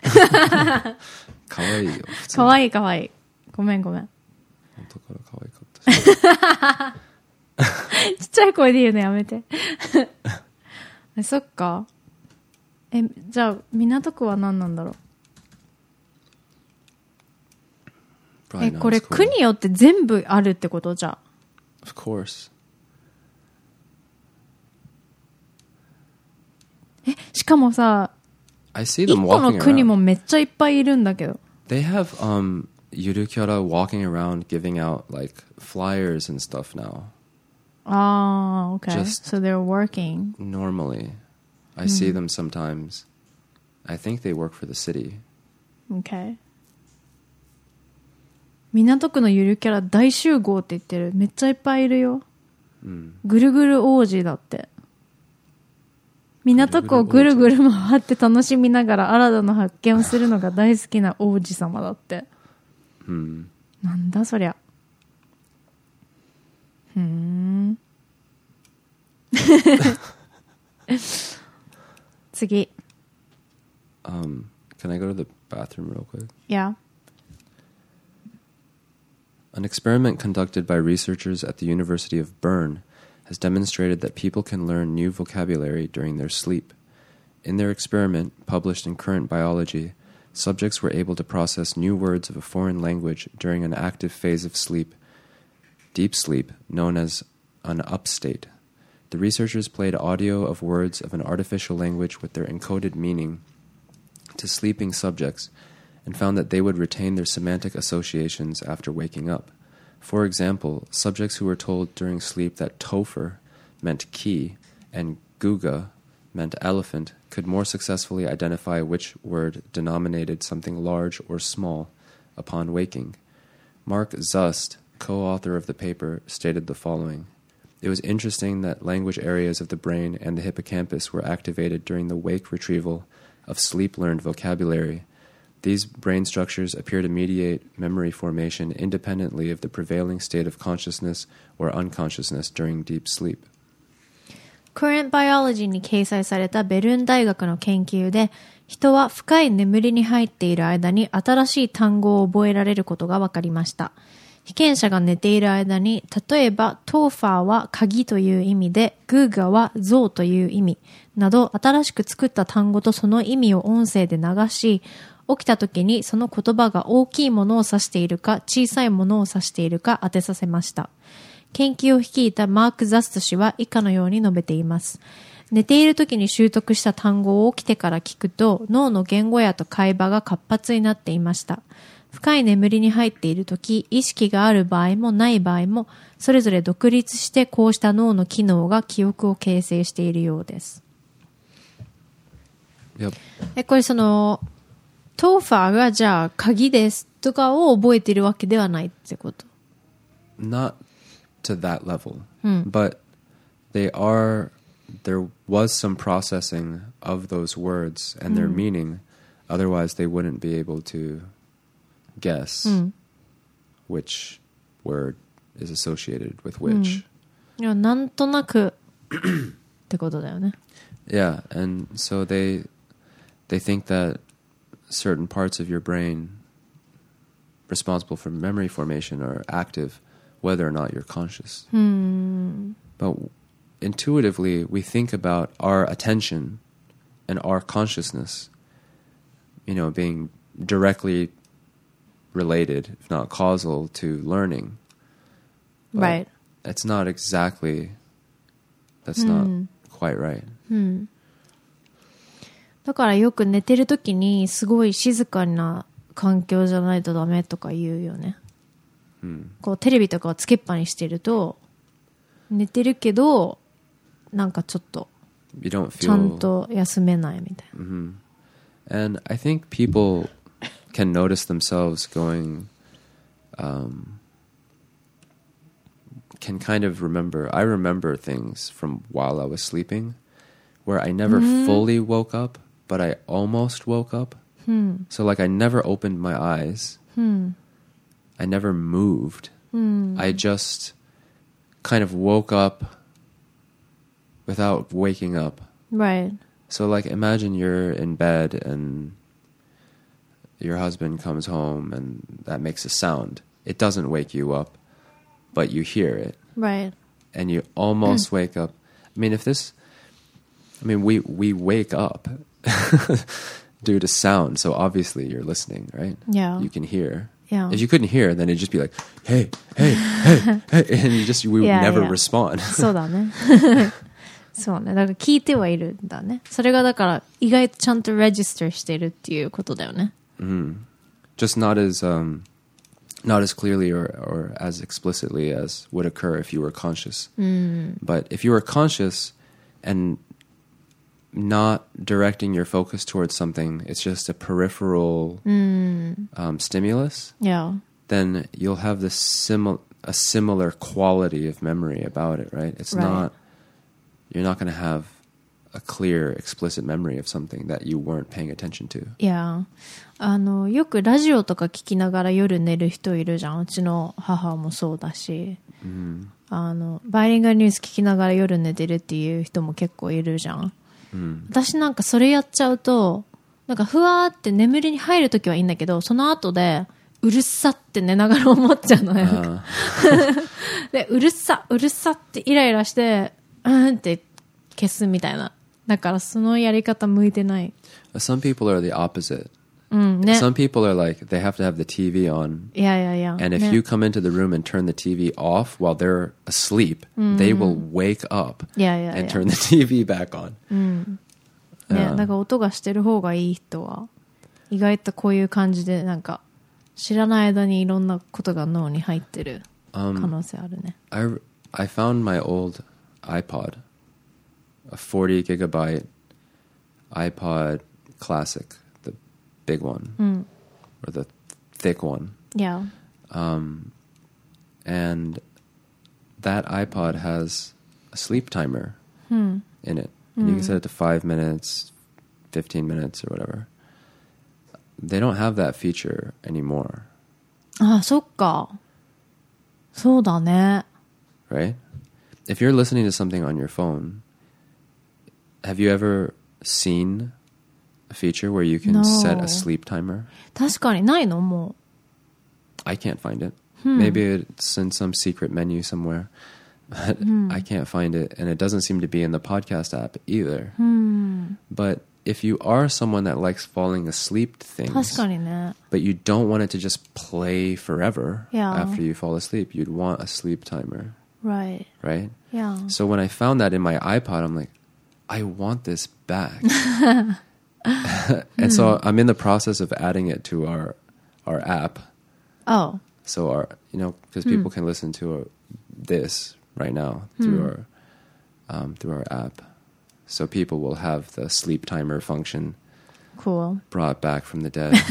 可愛いよ。 可愛い可愛い。ごめんごめん。 本当から可愛かったし。 ちっちゃい声で言うのやめて。そっか。じゃあ港区は何なんだろう。これ区によって全部あるってことじゃ。 Of course. しかもさ、 I see them 一個 walking の国 around. もめっちゃいっぱいいるんだけど。 They haveゆるキャラ walking around giving out like flyers and stuff now. Okay. So they're working. Normally. I see them sometimes. I think they work for the city. Okay. 港区のゆるキャラ大集合って言ってる。めっちゃいっぱいいるよ。ぐるぐる王子だって。港区をぐるぐる回って楽しみながら新たな発見をするのが大好きな王子様だって。なんだそりゃ。次。 Can I go to the bathroom real quick? Yeah. An experiment conducted by researchers at the University of Bern has demonstrated that people can learn new vocabulary during their sleep. In their experiment, published in Current Biology, subjects were able to process new words of a foreign language during an active phase of sleep, deep sleep, known as an upstate. The researchers played audio of words of an artificial language with their encoded meaning to sleeping subjects and found that they would retain their semantic associations after waking up. For example, subjects who were told during sleep that topher meant key and guga meant elephant could more successfully identify which word denominated something large or small upon waking. Mark Zust, co-author of the paper, stated the following. It was interesting that language areas of the brain and the hippocampus were activated during the wake retrieval of sleep-learned vocabulary. These brain structures appear to mediate memory formation independently of the prevailing state of consciousness or unconsciousness during deep sleep. Current Biology に掲載されたベルン大学の研究で、人は深い眠りに入っている間に新しい単語を覚えられることが分かりました。被験者が寝ている間に、例えばトーファーは鍵という意味で、グーガは象という意味など、新しく作った単語とその意味を音声で流し、起きた時にその言葉が大きいものを指しているか小さいものを指しているか当てさせました。研究を率いたマーク・ザスト氏は以下のように述べています。寝ている時に習得した単語を起きてから聞くと脳の言語野と会話が活発になっていました。深い眠りに入っている時、意識がある場合もない場合もそれぞれ独立してこうした脳の機能が記憶を形成しているようです。 Yep. これそのトーファーがじゃあ鍵ですとかを覚えているわけではないってこと。 Not to that level, but there was some processing of those words and their meaning. Otherwise, they wouldn't be able to guess which word is associated with which. いや、なんとなくってことだよね。 Yeah, and so they think that certain parts of your brain responsible for memory formation are active whether or not you're conscious. But intuitively, we think about our attention and our consciousness, being directly related, if not causal, to learning. But Right. it's not exactly, that's not quite right. だからよく寝てる時にすごい静かな環境じゃないとダメとか言うよね。こうテレビとかをつけっぱにしてると寝てるけどなんかちょっと You don't feel... ちゃんと休めないみたいな。 And I think people can notice themselves going, can kind of remember. I remember things from while I was sleeping where I never fully woke up, but I almost woke up. So like I never opened my eyes. I never moved. I just kind of woke up without waking up. Right. So like imagine you're in bed and your husband comes home and that makes a sound. It doesn't wake you up, but you hear it. Right. And you almost wake up. We wake up due to sound, so obviously you're listening, right? Yeah. You can hear. Yeah. If you couldn't hear, then it'd just be like, hey, hey, hey, hey, and we would never respond. そうだね。そうね。だから聞いてはいるんだね。それがだから意外とちゃんとレジスターしてるっていうことだよね。 Just not as clearly or as explicitly as would occur if you were conscious. But if you were conscious and not directing your focus towards something, it's just a peripheral stimulus, then you'll have a similar quality of memory about it, right? It's not, you're not going to have a clear, explicit memory of something that you weren't paying attention to. いや、よくラジオとか聞きながら夜寝る人いるじゃん。うちの母もそうだし、バイリンガルニュース聞きながら夜寝てるっていう人も結構いるじゃん。私なんかそれやっちゃうと、なんかふわーって眠りに入るときはいいんだけど、その後でうるさって寝ながら思っちゃうのよ。で、うるさってイライラして、って消すみたいな。だからそのやり方向いてない。 Some people are the opposite. ね。 Some people are like, they have to have the TV on. Yeah. And if you come into the room and turn the TV off while they're asleep, they will wake up and turn the TV back on. ね、だから音がしてる方がいい人は、意外とこういう感じで、なんか、知らない間にいろんなことが脳に入ってる可能性あるね。 I found my old iPod, a 40 gigabyte iPod Classic, the big one, or the thick one. Yeah. And that iPod has a sleep timer in it. And you can set it to 5 minutes, 15 minutes, or whatever. They don't have that feature anymore. あ、そっか。そうだね。 Right? If you're listening to something on your phone, have you ever seen a feature where you can set a sleep timer? 確かにないのもう。 I can't find it. Maybe it's in some secret menu somewhere. But I can't find it, and it doesn't seem to be in the podcast app either. But if you are someone that likes falling asleep to things, 確かにね。 but you don't want it to just play forever after you fall asleep, you'd want a sleep timer. Right. Right? Yeah. So when I found that in my iPod, I'm like, I want this back. And so I'm in the process of adding it to our app. Oh. So because people can listen to this right now through our app. So people will have the sleep timer function brought back from the dead.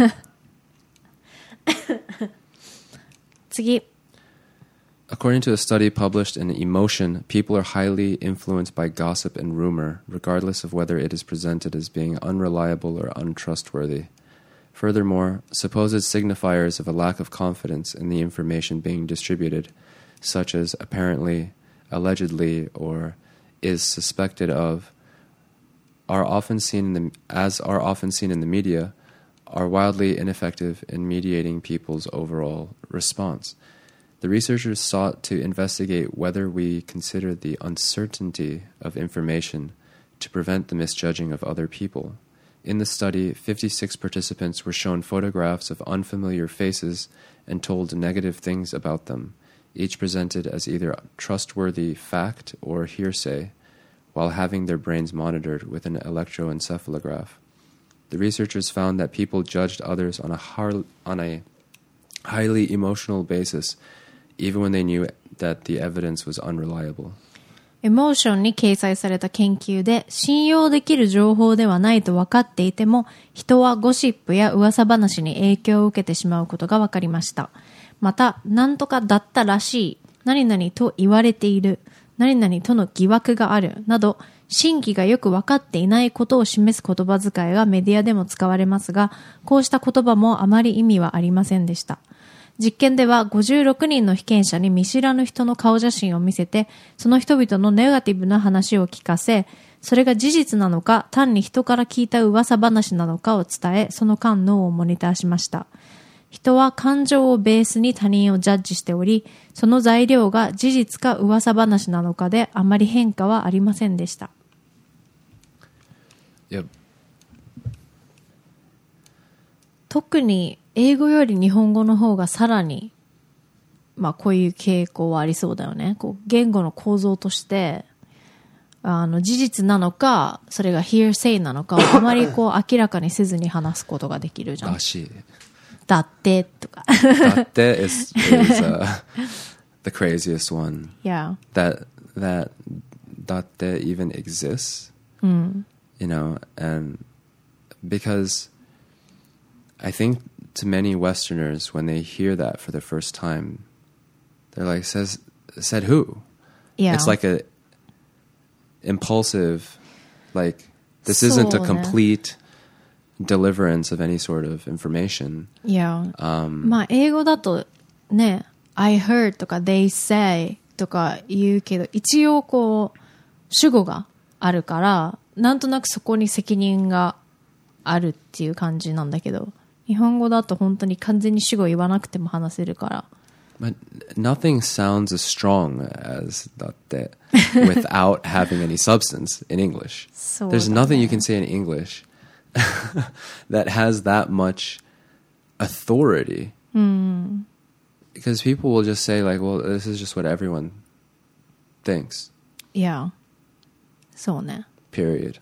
次。 According to a study published in Emotion, people are highly influenced by gossip and rumor, regardless of whether it is presented as being unreliable or untrustworthy. Furthermore, supposed signifiers of a lack of confidence in the information being distributed, such as apparently allegedly or is suspected of are often seen in the media are wildly ineffective in mediating people's overall response. The researchers sought to investigate whether we consider the uncertainty of information to prevent the misjudging of other people. In the study, 56 participants were shown photographs of unfamiliar faces and told negative things about them, each presented as either trustworthy fact or hearsay, while having their brains monitored with an electroencephalograph. The researchers found that people judged others on a highly emotional basis, even when they knew that the evidence was unreliable. エモーションに掲載された研究で信用できる情報ではないと分かっていても、人はゴシップや噂話に影響を受けてしまうことが分かりました。また、なんとかだったらしい、何々と言われている、何々との疑惑がある、など、真偽がよく分かっていないことを示す言葉遣いがメディアでも使われますが、こうした言葉もあまり意味はありませんでした。実験では56人の被験者に見知らぬ人の顔写真を見せて、その人々のネガティブな話を聞かせ、それが事実なのか、単に人から聞いた噂話なのかを伝え、その間脳をモニターしました。人は感情をベースに他人をジャッジしており、その材料が事実か噂話なのかであまり変化はありませんでした。 Yep. 特に英語より日本語の方がさらに、まあこういう傾向はありそうだよね。こう言語の構造として、事実なのか、それが hearsay なのかをあまりこう明らかにせずに話すことができるじゃん。 らしい。 だってとか。 だって is the craziest one. Yeah. That だって even exists. You know, and because I think to many Westerners, when they hear that for the first time, they're like, said who? Yeah. It's like a impulsive, like, this isn't a complete deliverance of any sort of information. Yeah. まあ、英語だとね、I heard とか they say とか言うけど、一応こう、主語があるから、なんとなくそこに責任があるっていう感じなんだけど、日本語だと本当に完全に主語言わなくても話せるから。 But nothing sounds as strong as だって without having any substance in English. There's nothing you can say in English that has that much authority. Because people will just say like, well, this is just what everyone thinks. Yeah. そうね。 Period.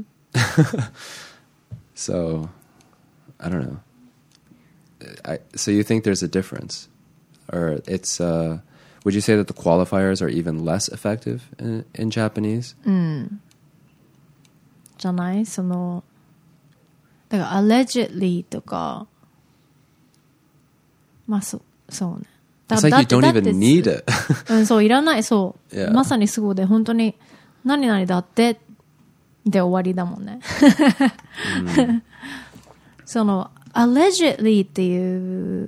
So, I don't know. So you think there's a difference? Or it's, would you say that the qualifiers are even less effective in Japanese? じゃない？その、だから allegedly とか、まあそうね。 It's like you don't even need it. そう、いらない、そう。 Yeah. まさにそうで、本当に、何々だってで終わりだもんね。その、allegedly っていう、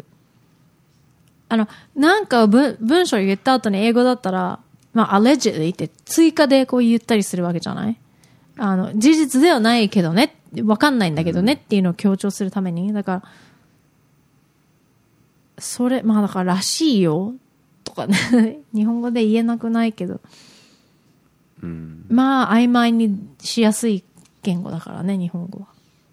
なんか文章言った後に英語だったら、まあ、allegedly って追加でこう言ったりするわけじゃない？事実ではないけどね、わかんないんだけどねっていうのを強調するために。だから、それ、まあだかららしいよとかね、日本語で言えなくないけど、まあ曖昧にしやすい言語だからね、日本語は。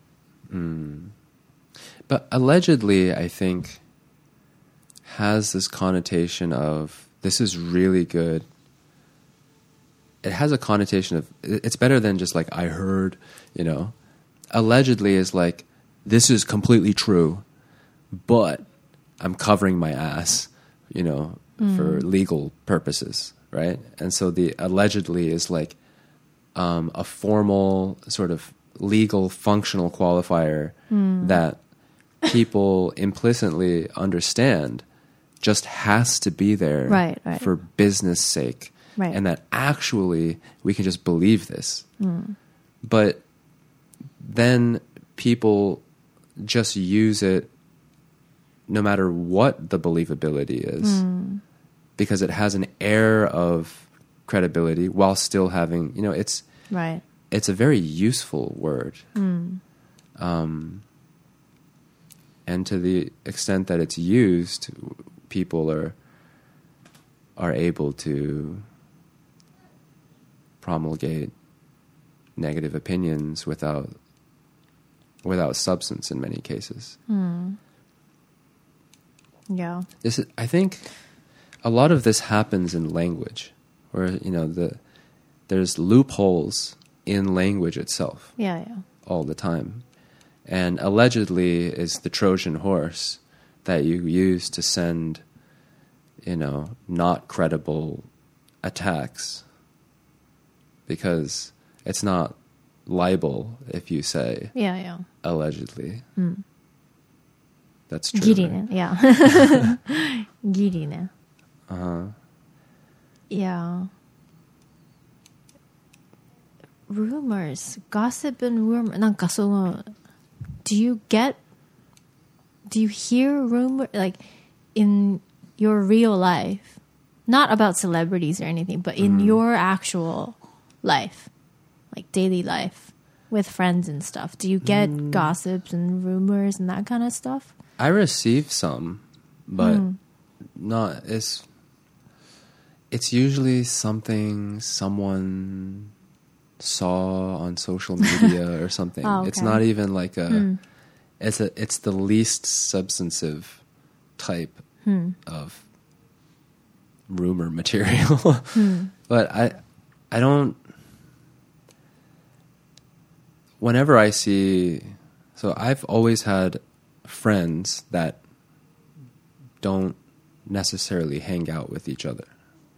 But allegedly, I think, has this connotation of, this is really good. It has a connotation of, it's better than just like, I heard, you know. Allegedly is like, this is completely true, but I'm covering my ass, you know, for legal purposes, right? And so the allegedly is like a formal sort of legal functional qualifier that people implicitly understand just has to be there right. for business sake. Right. And that actually we can just believe this. But then people just use it no matter what the believability is, because it has an air of credibility while still having, it's Right. a very useful word. And to the extent that it's used, people are able to promulgate negative opinions without substance in many cases. Yeah. I think a lot of this happens in language, where there's loopholes in language itself Yeah. all the time. And allegedly is the Trojan horse that you use to send, not credible attacks, because it's not libel if you say Yeah. allegedly. That's true. Giri Right? ne. Yeah. Giri ne. Yeah. Rumors, gossip and rumor. なんかその do you hear rumor like in your real life, not about celebrities or anything, but in your actual life, like daily life with friends and stuff? Do you get gossips and rumors and that kind of stuff? I receive some, but not. It's usually something someone saw on social media or something. Oh, okay. It's not even like it's the least substantive type of rumor material. But I don't. Whenever I see, so I've always had friends that don't necessarily hang out with each other.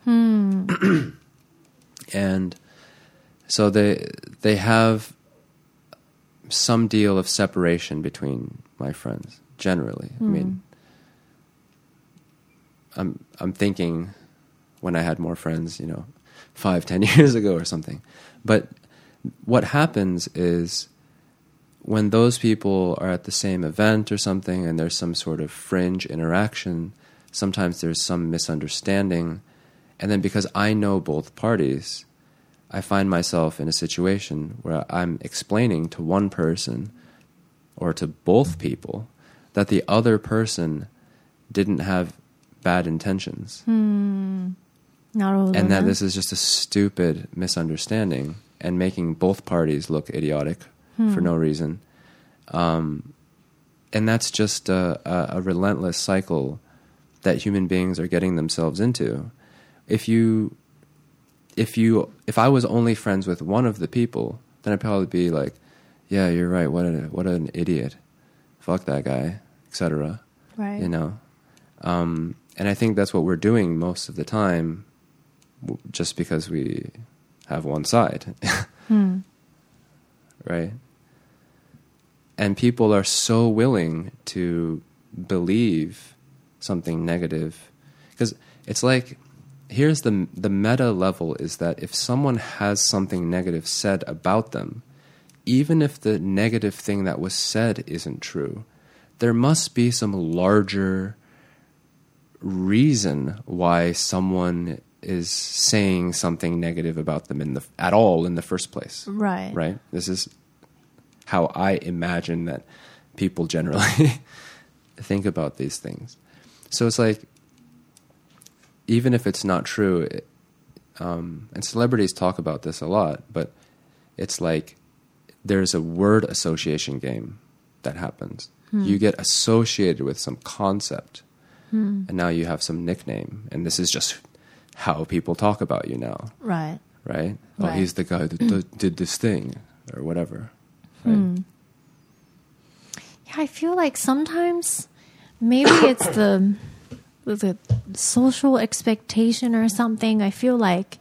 And so they have some deal of separation between my friends, generally. I mean, I'm thinking when I had more friends, 5-10 years ago or something. But what happens is when those people are at the same event or something and there's some sort of fringe interaction, sometimes there's some misunderstanding. And then because I know both parties, I find myself in a situation where I'm explaining to one person or to both people that the other person didn't have bad intentions. And that this is just a stupid misunderstanding and making both parties look idiotic for no reason. And that's just a relentless cycle that human beings are getting themselves into. If I was only friends with one of the people, then I'd probably be like, yeah, you're right, what an idiot. Fuck that guy, etc. Right. And I think that's what we're doing most of the time, just because we have one side. Right? And people are so willing to believe something negative. Because it's like, here's the meta level is that if someone has something negative said about them, even if the negative thing that was said isn't true, there must be some larger reason why someone is saying something negative about them at all in the first place. Right. Right? This is how I imagine that people generally think about these things. So it's like, even if it's not true, and celebrities talk about this a lot, but it's like there's a word association game that happens. You get associated with some concept, and now you have some nickname, and this is just how people talk about you now. Right. Right? Oh, Right. he's the guy that did this thing, or whatever. Right? Yeah, I feel like sometimes maybe it's the social expectation or something. I feel like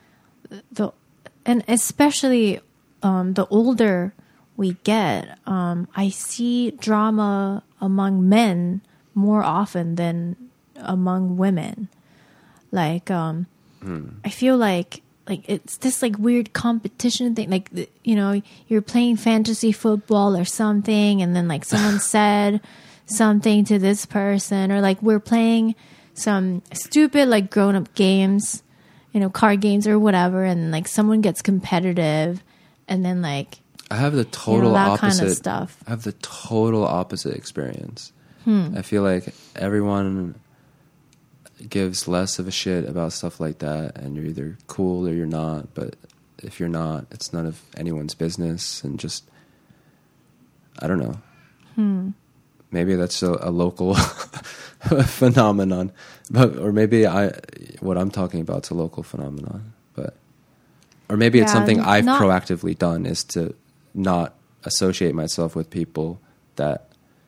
and especially the older we get, I see drama among men more often than among women. Like, I feel like it's this like weird competition thing. Like, you're playing fantasy football or something, and then like someone said something to this person, or like we're playing some stupid like grown-up games, card games or whatever, and like someone gets competitive, and then like I have the total that opposite kind of stuff. I have the total opposite experience. I feel like everyone gives less of a shit about stuff like that, and you're either cool or you're not, but if you're not, it's none of anyone's business, and just I don't know. Maybe that's a local phenomenon, or maybe what I'm talking about is a local phenomenon, or maybe it's something I've proactively done, is to not associate myself with people that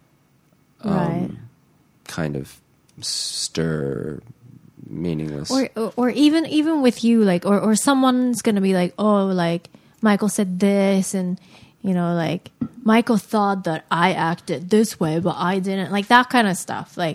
kind of stir meaningless, or even with you, like or someone's gonna be like, oh, like Michael said this, and like Michael thought that I acted this way but I didn't, like that kind of stuff, like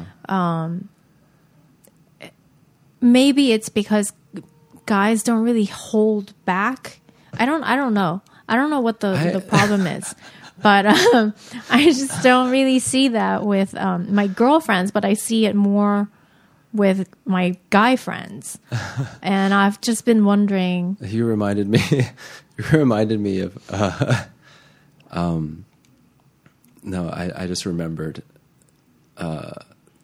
maybe it's because guys don't really hold back. I don't know what the problem is. But I just don't really see that with my girlfriends, but I see it more with my guy friends. And I've just been wondering. You reminded me of no, I just remembered a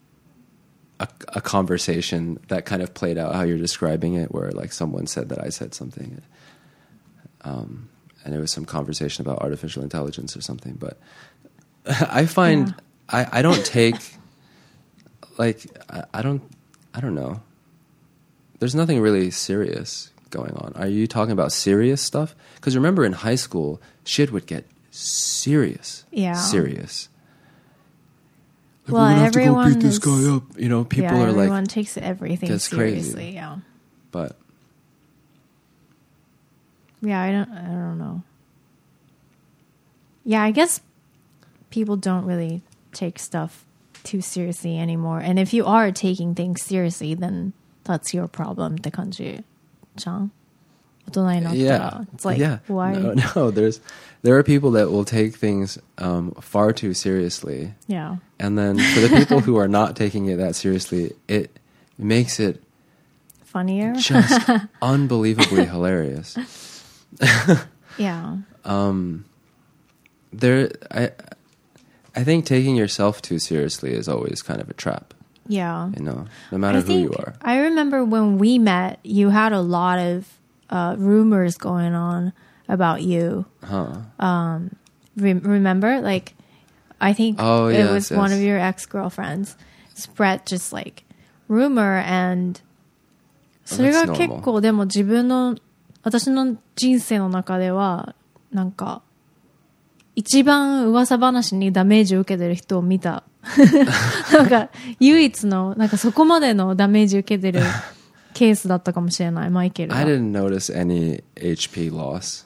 conversation that kind of played out how you're describing it, where like someone said that I said something, and it was some conversation about artificial intelligence or something. But I find I don't take, like, I don't know. There's nothing really serious going on. Are you talking about serious stuff? Because remember, in high school, shit would get serious. Yeah. Serious. Like, well, everyone have to go beat this guy up. People are like, everyone takes everything seriously. Crazy. Yeah. But yeah, I don't know. Yeah, I guess people don't really take stuff too seriously anymore. And if you are taking things seriously, then that's your problem って感じじゃん。大人になったら。It's like, why? No, there are people that will take things far too seriously. Yeah. And then for the people who are not taking it that seriously, it makes it funnier. Just unbelievably hilarious. Yeah. I think taking yourself too seriously is always kind of a trap. Yeah. No matter who you are. I remember when we met, you had a lot of rumors going on about you. Remember? Like, I think it was one of your ex-girlfriends spread just like rumor, and それが結構でも私の人生の中ではなんか一番噂話にダメージを受けてる人を見たなんか唯一のなんかそこまでのダメージ受けてるケースだったかもしれないマイケルは。 I didn't notice any HP loss.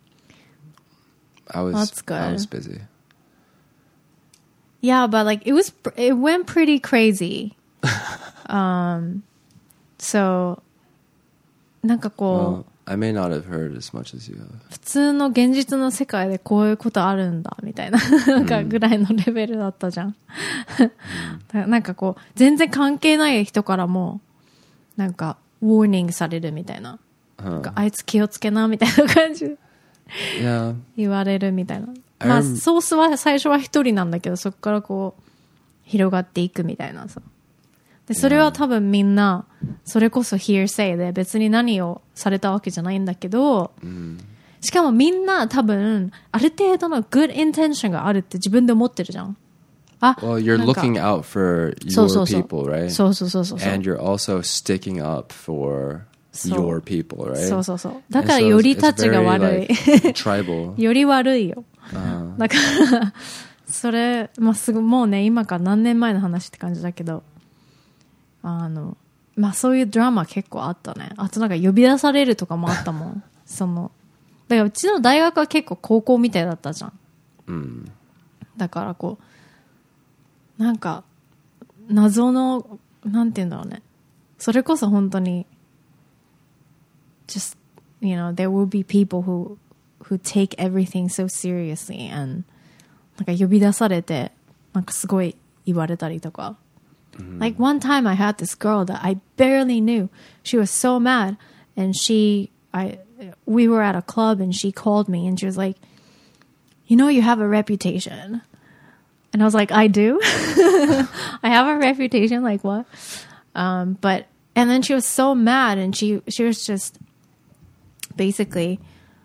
I was busy. Yeah, but like it went pretty crazy. So なんかこう I may not have heard as much as you have. 普通の現実の世界でこういうことあるんだみたいななんかぐらいのレベルだったじゃんなんかこう全然関係ない人からもなんかウォーニングされるみたいな、なんかあいつ気をつけなみたいな感じで言われるみたいな。まあソースは最初は一人なんだけど、そこからこう広がっていくみたいなさ。でそれは多分みんなそれこそ hearsay で別に何をされたわけじゃないんだけど、しかもみんな多分ある程度の good intention があるって自分で思ってるじゃん。 Well, you're looking out for your people, right? そうそうそうそう。 And you're also sticking up for your people, right? そうそうそう。だからよりタチが悪い。 tribal. より悪いよ。だからそれ、まあ、もうね今から何年前の話って感じだけど、まあそういうドラマ結構あったね。あとなんか呼び出されるとかもあったもん。だからうちの大学は結構高校みたいだったじゃん。だからこうなんか謎のなんて言うんだろうね。それこそ本当に just there will be people who take everything so seriously and なんか呼び出されてなんかすごい言われたりとか Like one time I had this girl that I barely knew. She was so mad, and we were at a club and she called me and she was like, you know, you have a reputation. And I was like, I do? I have a reputation? Like what? And then she was so mad, and she was just basically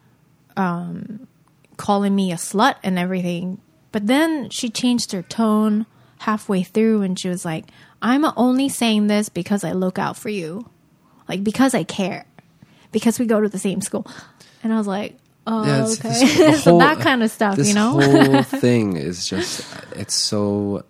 calling me a slut and everything. But then she changed her tone halfway through, and she was like, I'm only saying this because I look out for you. Like, because I care. Because we go to the same school. And I was like, oh, Yeah, okay. So that kind of stuff, you know? This whole thing is just, it's so,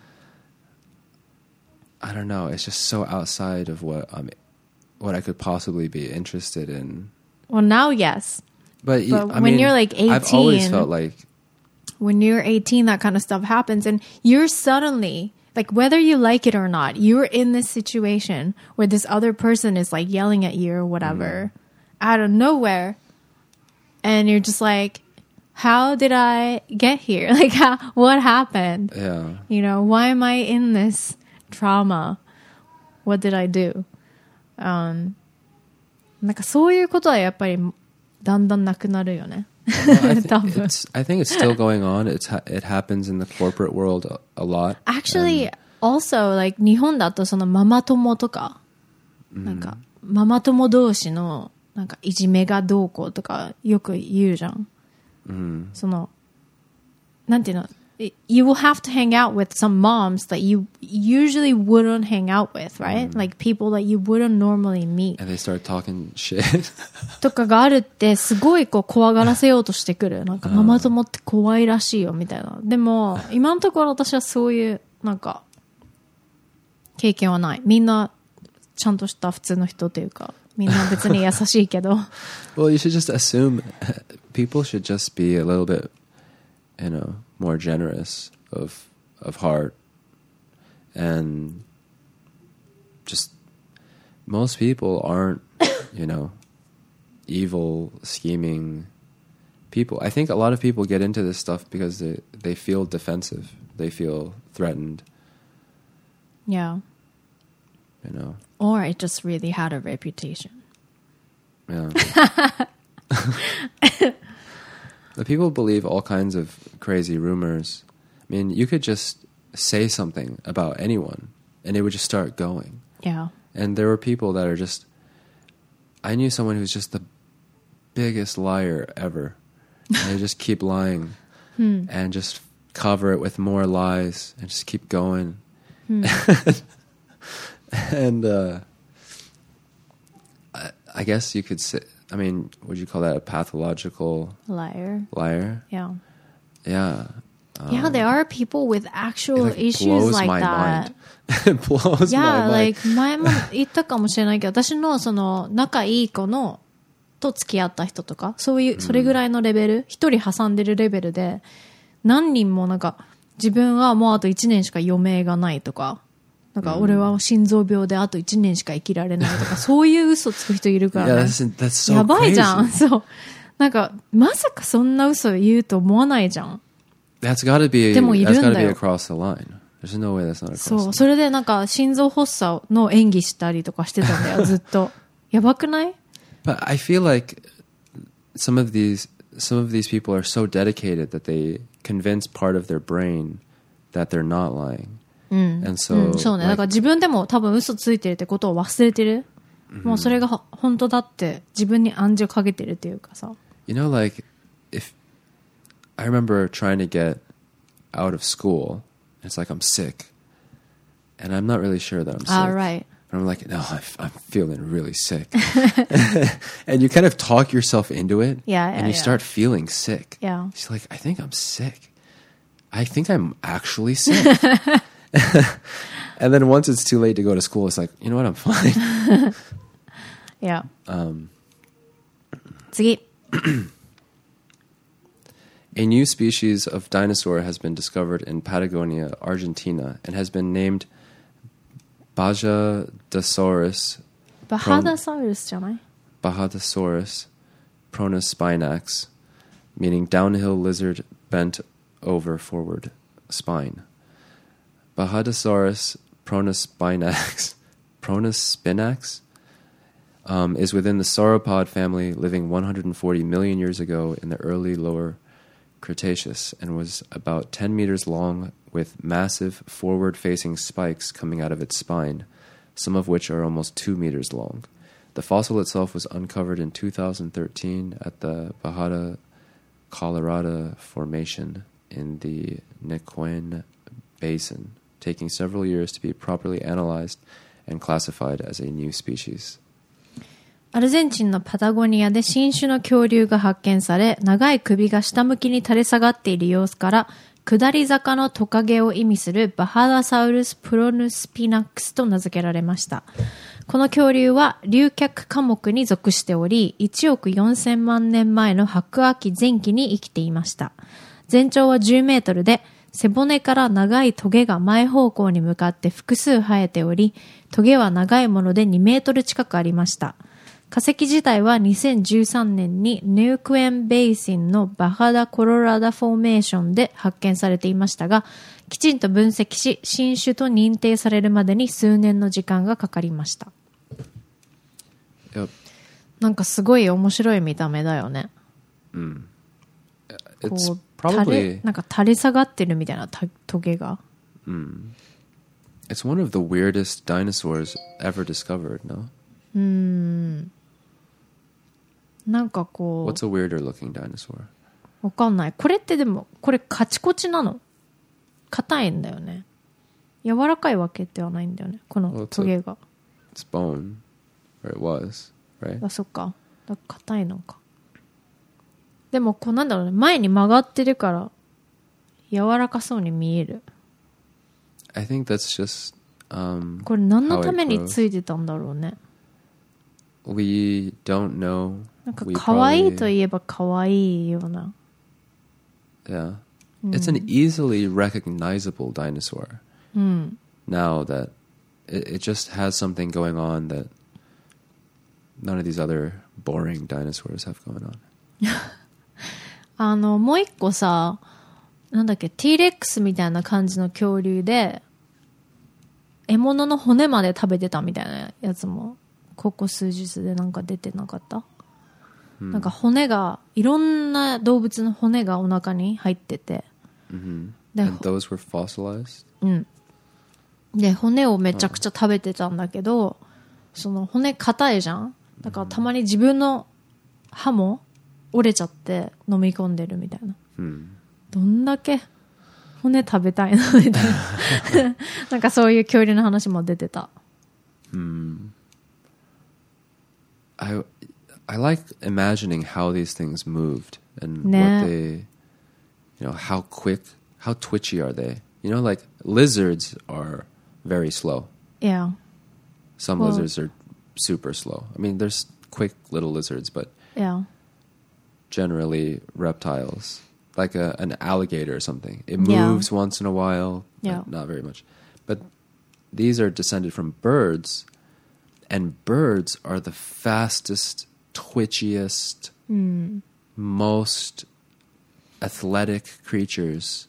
I don't know, it's just so outside of what I could possibly be interested in. Well, now, yes. But I when mean, you're like 18, I've always felt like, when you're 18, that kind of stuff happens, and you're suddenly, like, whether you like it or not, you're in this situation where this other person is like yelling at you or whatever out of nowhere, and you're just like, how did I get here? Like, what happened? yeah. You know, why am I in this trauma? What did I do? なんかそういうことはやっぱりだんだんなくなるよね。多分。 I think it's still going on. It happens in the corporate world a lot. Actually, also, like, 日本だとそのママ友とか、なんか、ママ友同士の、なんか、いじめがどうこうとか、よく言うじゃん。その、なんていうの、you will have to hang out with some moms that you usually wouldn't hang out with, right? Like people that you wouldn't normally meet. And they start talking shit. とかがあるって、すごいこう怖がらせようとしてくる。なんかママ友って怖いらしいよみたいな。でも、今のところ私はそういう、なんか、経験はない。みんな、ちゃんとした普通の人というか、みんな別に優しいけど。 Well, you should just assume people should just be a little bit, you know, more generous of heart, and just most people aren't, you know, evil, scheming people. I think a lot of people get into this stuff because they feel defensive, they feel threatened. Yeah. You know. Or it just really had a reputation. Yeah. The people believe all kinds of crazy rumors. I mean, you could just say something about anyone and it would just start going. Yeah. And there were people that are just... I knew someone who's just the biggest liar ever. And they just keep lying and just cover it with more lies and just keep going. And I guess you could say... I mean, would you call that a pathological liar? Yeah. Yeah, there are people with actual issues blows like my that. Mind. It blows my mind. Like 前も言ったかもしれないけど、私のその仲いい子のと付き合った人とか、そういうそれぐらいのレベル、一人挟んでるレベルで、何人もなんか自分はもうあと1年しか余命がないとか。なんか俺は心臓病であと1年しか生きられないとか、そういう嘘つく人いるからね。 Yeah, that's so やばいじゃん。 crazy. そう。なんか、まさかそんな嘘言うと思わないじゃん。 That's gotta be でもいるんだよ。 across the line. There's no way that's not across the line. そう。それでなんか心臓発作の演技したりとかしてたんだよ、ずっと。やばくない？ But I feel like some of these people are so dedicated that they convince part of their brain that they're not lying. And so, そうね。だから自分でも多分嘘ついてるってことを忘れてる。もうそれが本当だって自分に暗示をかけてるっていうかさ。 You know, like, if I remember trying to get out of school, it's like I'm sick. And I'm not really sure that I'm sick. Right. And I'm like, no, I'm feeling really sick. And you kind of talk yourself into it. Yeah, and you start feeling sick. Yeah. She's like, I think I'm sick. I think I'm actually sick. And then once it's too late to go to school, it's like, you know what, I'm fine. Yeah. 次. A new species of dinosaur has been discovered in Patagonia, Argentina, and has been named Bajadasaurus. バハダサウルスじゃない？ Bajadasaurus pronospinax, meaning downhill lizard bent over forward spine. Bajadasaurus Pronospinax, is within the sauropod family, living 140 million years ago in the early lower Cretaceous, and was about 10 meters long with massive forward-facing spikes coming out of its spine, some of which are almost 2 meters long. The fossil itself was uncovered in 2013 at the Bajada Colorado Formation in the Neuquén Basin, taking several years to be properly analyzed and classified as a new species. アルゼンチンのパタゴニアで新種の恐竜が発見され、長い首が下向きに垂れ下がっている様子から、下り坂のトカゲを意味するバハダサウルスプロヌスピナックスと名付けられました。この恐竜は竜脚科目に属しており、1億4000万年前の白亜紀前期に生きていました。全長は10メートルで、背骨から長いトゲが前方向に向かって複数生えており、トゲは長いもので2メートル近くありました。化石自体は2013年にニュークエンベイシンのバハダ・コロラダフォーメーションで発見されていましたが、きちんと分析し、新種と認定されるまでに数年の時間がかかりました。 Yep. なんかすごい面白い見た目だよね。 It's こう probably なんか垂れ下がってるみたいなトゲが。 It's one of the weirdest dinosaurs ever discovered, no? なんかこ What's a weirder looking dinosaur? う、わかんない。これってでも、これカチコチなの？硬いんだよね。柔らかいわけではないんだよね。このトゲが。 It's bone, or it was, right? あ、そっか。だから硬いのか。でも、こうなんだろうね。前に曲がってるから、柔らかそうに見える。 I think that's just, これ何のため how に it grows. ついてたんだろうね。 We don't know. なんか We 可愛い probably- といえば可愛いような。 Yeah. It's an easily recognizable dinosaur. Now that it just has something going on that none of these other boring dinosaurs have going on. もう一個さ、なんだっけ、T-Rex みたいな感じの恐竜で、獲物の骨まで食べてたみたいなやつも、ここ数日でなんか出てなかった？なんか骨が、いろんな動物の骨がお腹に入ってて。で And those were fossilized? で、骨をめちゃくちゃ食べてたんだけど、その骨硬いじゃん？だからたまに自分の歯も折れちゃって飲み込んでるみたいな。どんだけ骨食べたいのみたいな。なんかそういう恐竜の話も出てた。 I like imagining how these things moved and Ne. what they, how quick, how twitchy are they? Like lizards are very slow. Yeah. Some Well- lizards are super slow. I mean, there's quick little lizards, but Yeah. generally reptiles, like an alligator or something. It Yeah. moves once in a while, Yeah. but not very much. But these are descended from birds, and birds are the fastest, twitchiest, most athletic creatures.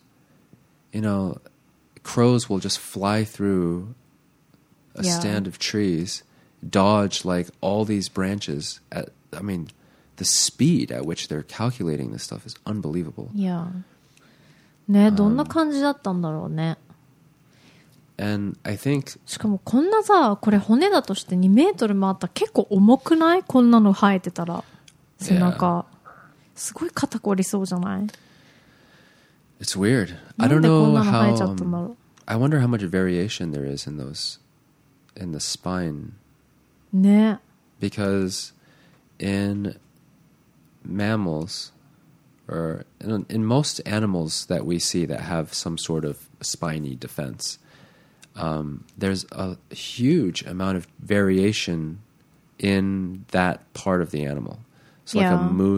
Crows will just fly through a Yeah. stand of trees, dodge like all these branches. The speed at which they're calculating this stuff is unbelievable. Yeah. ね、どんな感じだったんだろうね。 And I think しかもこんなさ、これ骨だとして2メートルもあったら結構重くない？こんなの生えてたら。背中。すごい肩こりそうじゃない？ it's weird. な I ん don't でこん know なの生えちゃ how. ったんだろ I wonder how much variation there is in the spine, う。ね。 because in mammals, or in most animals that we see that have some sort of spiny defense, there's a huge amount of variation in that part of the animal. So like Yeah.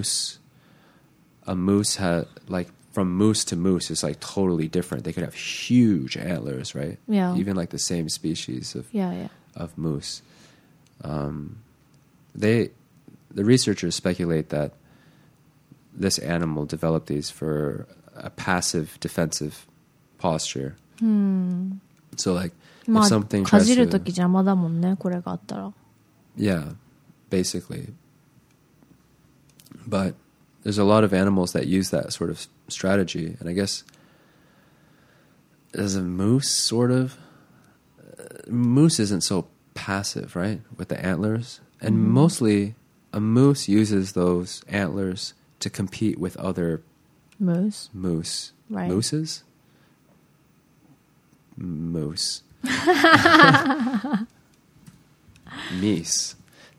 a moose had, like, from moose to moose is like totally different. They could have huge antlers, right? Yeah. Even like the same species Yeah. of moose. The researchers speculate that this animal developed these for a passive defensive posture. So like, ま if あ something か tries じる to, とき邪魔だもんね、これがあったら。 yeah, basically. But there's a lot of animals that use that sort of strategy, and I guess as a moose, sort of, moose isn't so passive, right, with the antlers, and mostly a moose uses those antlers to compete with other Moose. moose. Right. Mooses? Moose. Meese.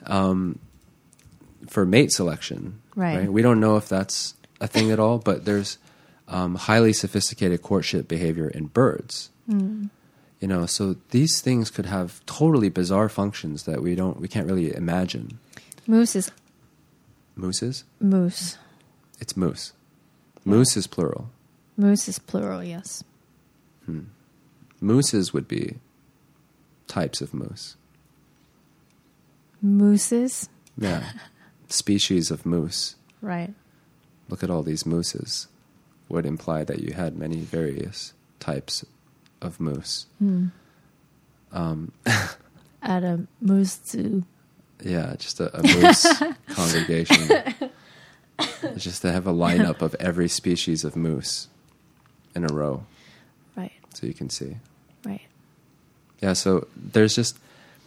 For mate selection. Right. We don't know if that's a thing at all, but there's highly sophisticated courtship behavior in birds. You know, so these things could have totally bizarre functions that we can't really imagine. Moose is Mooses? moose. It's moose. Moose is plural. Moose is plural, yes. Mooses would be types of moose. Mooses? Yeah. Species of moose. Right. Look at all these mooses. Would imply that you had many various types of moose. At a moose zoo. Yeah, just a moose congregation. Just to have a lineup of every species of moose in a row, Right. so you can see. Right. Yeah, so there's just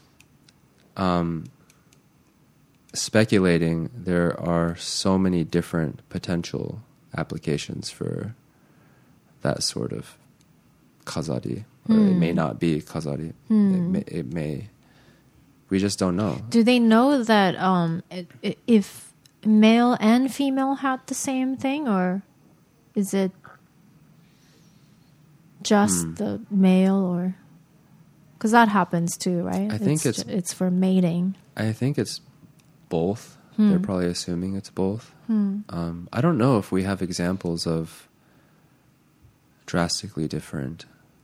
speculating. There are so many different potential applications for that sort of kazari. Or it may not be kazari. It may. We just don't know. Do they know that if male and female had the same thing, or is it just the male, or because that happens too, right? I think it's for mating. I think it's both. They're probably assuming it's both. I don't know if we have examples of drastically different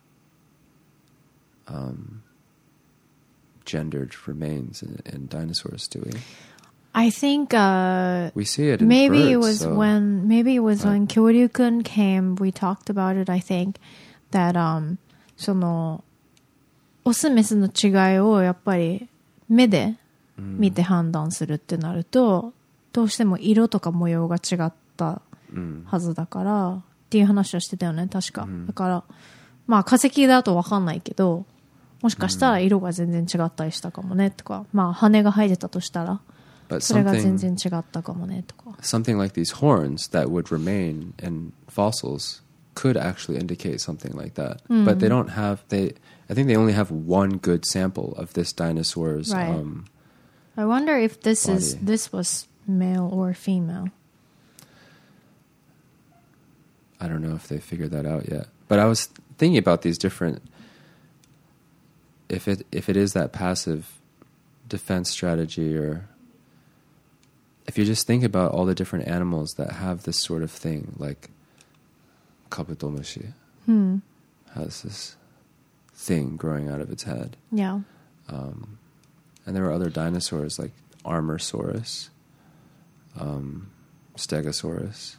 gendered remains in dinosaurs, do we? I think We see it in maybe birds, it was so- when Kyoryu-kun came, we talked about it. I think that そのオスメスの違いをやっぱり目で見て判断するってなると、どうしても色とか模様が違ったはずだからっていう話をしてたよね、確か。だからまあ化石だと分かんないけど、もしかしたら色が全然違ったりしたかもねとか、まあ羽が生えてたとしたら But それが全然違ったかもねとか。 something like these horns that would remain in fossils could actually indicate something like that. But they don't have, I think they only have one good sample of this dinosaur's Right. I wonder if this body. was male or female. I don't know if they figured that out yet. But I was thinking about these different, if it is that passive defense strategy, or if you just think about all the different animals that have this sort of thing, like kabutomushi has this thing growing out of its head. Yeah. And there were other dinosaurs like Armosaurus, Stegosaurus,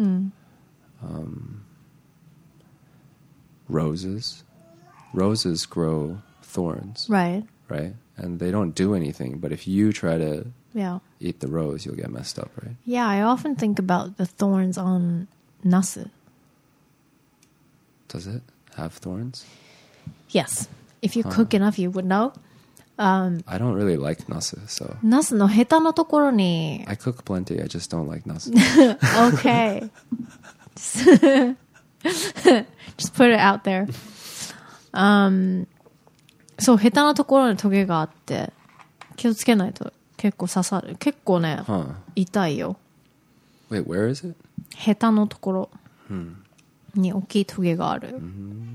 roses. Roses grow thorns, Right. right? And they don't do anything, but if you try to Yeah. eat the rose, you'll get messed up, right? Yeah, I often think about the thorns on nasu. Does it have thorns? Yes. If you cook enough, you would know. I don't really like nasu, so ナスのヘタのところに I cook plenty. I just don't like nasu. Okay. Just put it out there. そうヘタのところにトゲがあって気をつけないと結構刺さる。結構ね、 Huh. 痛いよ。 Wait, where is it? ヘタのところに大きいトゲがある。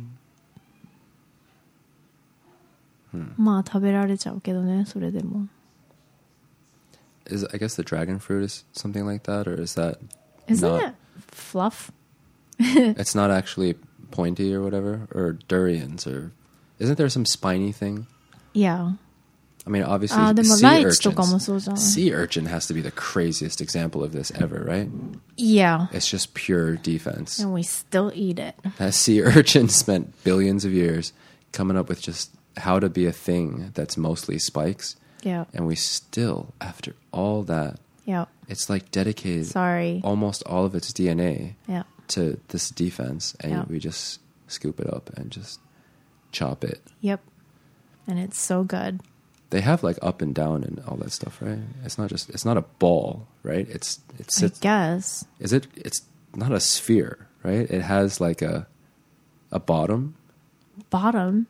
まあ食べられちゃうけどね、それでも。 I guess the dragon fruit is something like that, or is that Isn't not? it fluff? It's not actually pointy or whatever, or durians, or isn't there some spiny thing? Yeah. I mean, obviously, でも sea ライチとかも urchins. そうじゃない。 Sea urchin has to be the craziest example of this ever, right? Yeah. It's just pure defense. And we still eat it. That sea urchin spent billions of years coming up with just how to be a thing that's mostly spikes. Yeah. And we still, after all that, Yeah. it's like dedicated Sorry. almost all of its DNA Yeah. to this defense, and Yeah. we just scoop it up and just chop it. Yep. And it's so good. They have like up and down and all that stuff, right? It's not a ball, right? It I sits. guess. It's not a sphere, right? It has like a bottom. Bottom,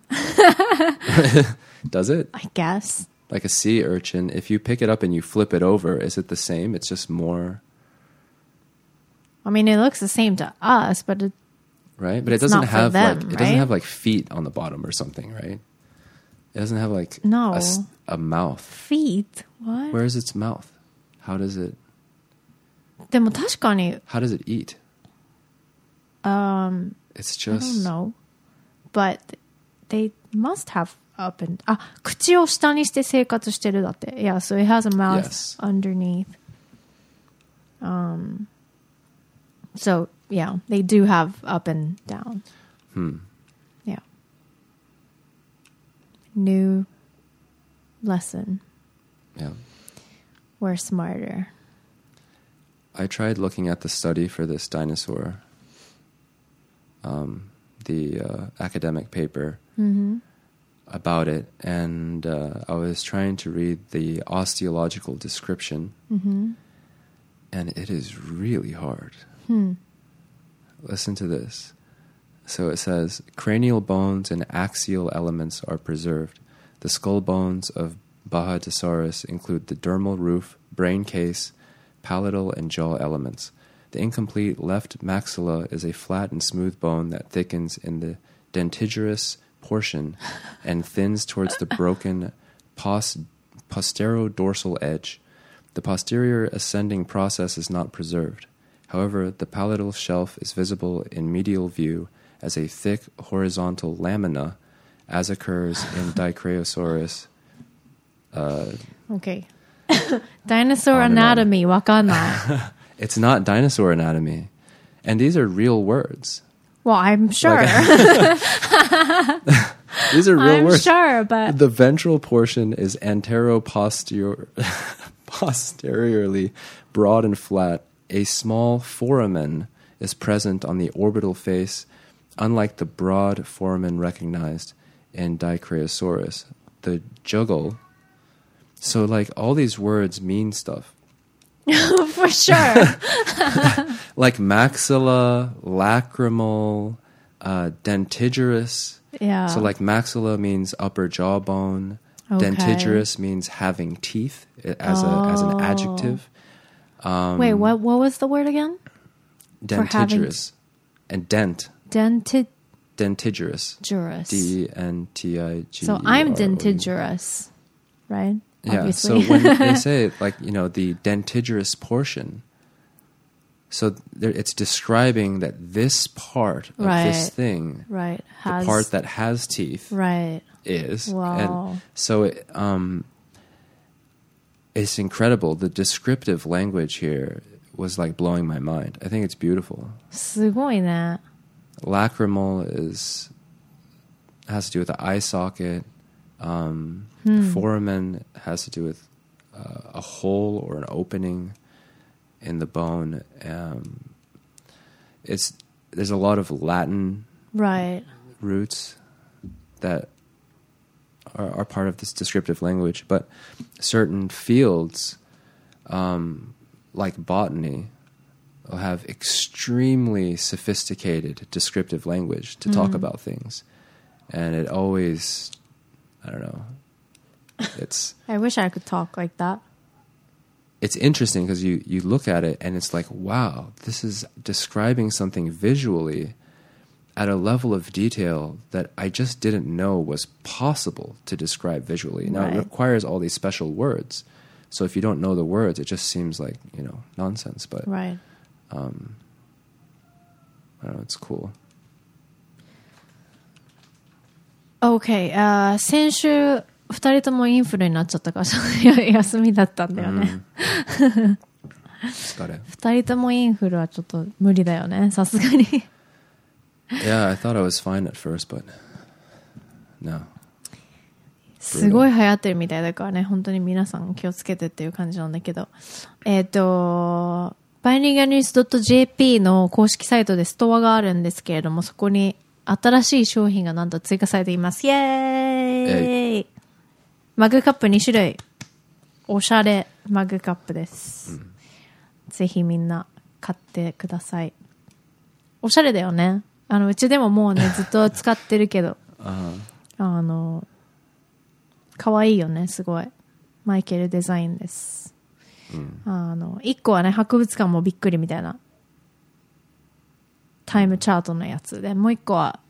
Does it? I guess. Like a sea urchin, if you pick it up and you flip it over, is it the same? It's just more, I mean, it looks the same to us, but it, right? But it It's doesn't not for have them, like right? it doesn't have like feet on the bottom or something, right? It doesn't have like No. a mouth. feet. What? Where is its mouth? How does it 確かに eat? It's I just don't know. But they must have up and... 口を下にして生活してるだって。Yeah, so it has a mouth Yes. underneath. So, yeah, they do have up and down. Yeah. New lesson. Yeah. We're smarter. I tried looking at the study for this dinosaur, the academic paper about it, and I was trying to read the osteological description, and it is really hard. Listen to this. So it says, cranial bones and axial elements are preserved. The skull bones of Bajadasaurus include the dermal roof, brain case, palatal and jaw elements. The incomplete left maxilla is a flat and smooth bone that thickens in the dentigerous portion and thins towards the broken posterodorsal edge. The posterior ascending process is not preserved. However, the palatal shelf is visible in medial view as a thick horizontal lamina, as occurs in Dicraeosaurus. Okay. Dinosaur On and on. anatomy, わかんない. It's not dinosaur anatomy. And these are real words. Well, I'm sure. These are real I'm words. sure, but... The ventral portion is posteriorly broad and flat. A small foramen is present on the orbital face, unlike the broad foramen recognized in Dicraeosaurus. The jugal. So, like, all these words mean stuff. For sure. Like maxilla, lacrimal, dentigerous. Yeah. So, like, maxilla means upper jawbone. Okay. Dentigerous means having teeth as an adjective. Wait, what was the word again? Dentigerous. And dent. Dentigerous. Dentigerous. D-E-N-T-I-G-E-R-O-U. So I'm dentigerous, right? Yeah, Obviously. so when they say, like, you know, the dentigerous portion, so it's describing that this part of this thing, right, the part that has teeth, right, is. Wow. And so it's incredible. The descriptive language here was like blowing my mind. I think it's beautiful. すごいね. Lacrimal has to do with the eye socket. The foramen has to do with a hole or an opening in the bone. There's a lot of Latin Right. roots that are part of this descriptive language, but certain fields, like botany, will have extremely sophisticated descriptive language to talk about things, and it always, I don't know, I wish I could talk like that. it's interesting because you look at it and it's like, wow, this is describing something visually at a level of detail that I just didn't know was possible to describe visually. Now, Right. it requires all these special words. So if you don't know the words, it just seems like, you know, nonsense. But Right. I don't know, it's cool. Okay, 先週二人ともインフルになっちゃったから休みだったんだよね。 疲れ。 二人ともインフルはちょっと無理だよね、さすがに。 Yeah, I thought I was fine at first, but No. すごい流行ってるみたいだからね、本当に皆さん気をつけてっていう感じなんだけど。bilingualnews.jp の公式サイトでストアがあるんですけれども、そこに新しい商品がなんと追加されています。イエーイ、マグカップ2種類。おしゃれマグカップです。ぜひみんな買ってください。おしゃれだよね。うちでももうね、ずっと使ってるけど。かわいいよね、すごい。マイケルデザインです。一個はね、博物館もびっくりみたいなタイムチャートのやつで、もう一個は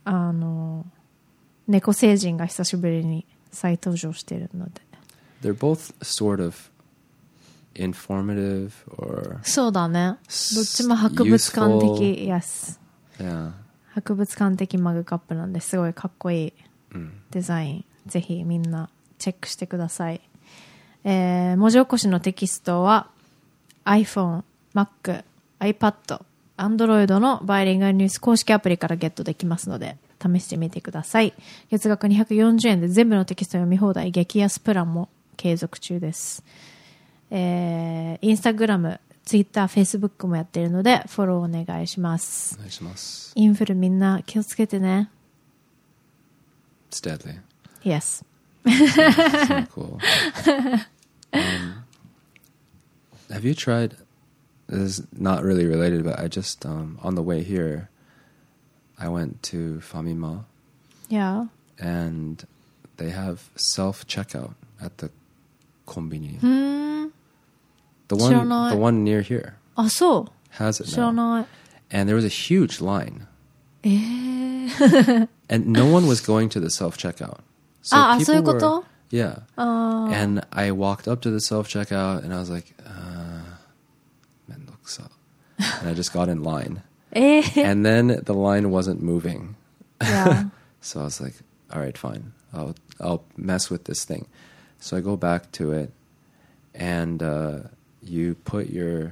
猫星人が久しぶりに再登場しているので。 They're both sort of informative or そうだね。どっちも博物館的、yes。 Yeah. 博物館的マグカップなんですごいかっこいいデザイン。ぜひみんなチェックしてください。文字起こしのテキストは iPhone、Mac、iPad、Android のバイリンガルニュース公式アプリからゲットできますので試してみてください。月額240円で全部のテキスト読み放題、激安プランも継続中です。Instagram、Twitter、Facebook もやっているのでフォローお願いします。 お願いします。 インフルみんな気をつけてね。 It's deadly. Yes. So cool. Have you tried? This is not really related, but I just on the way here, I went to Famima. Yeah. And they have self-checkout at the kombini. The one near here. あ、そう。 Has it 知ら now. ない。 And there was a huge line. And no one was going to the self-checkout. So あ、 people そういうこ were, と？ Yeah. And I walked up to the self-checkout and I was like, "Mendoksa." And I just got in line. And then the line wasn't moving. Yeah. So I was like, all right, fine. I'll mess with this thing. So I go back to it and you put your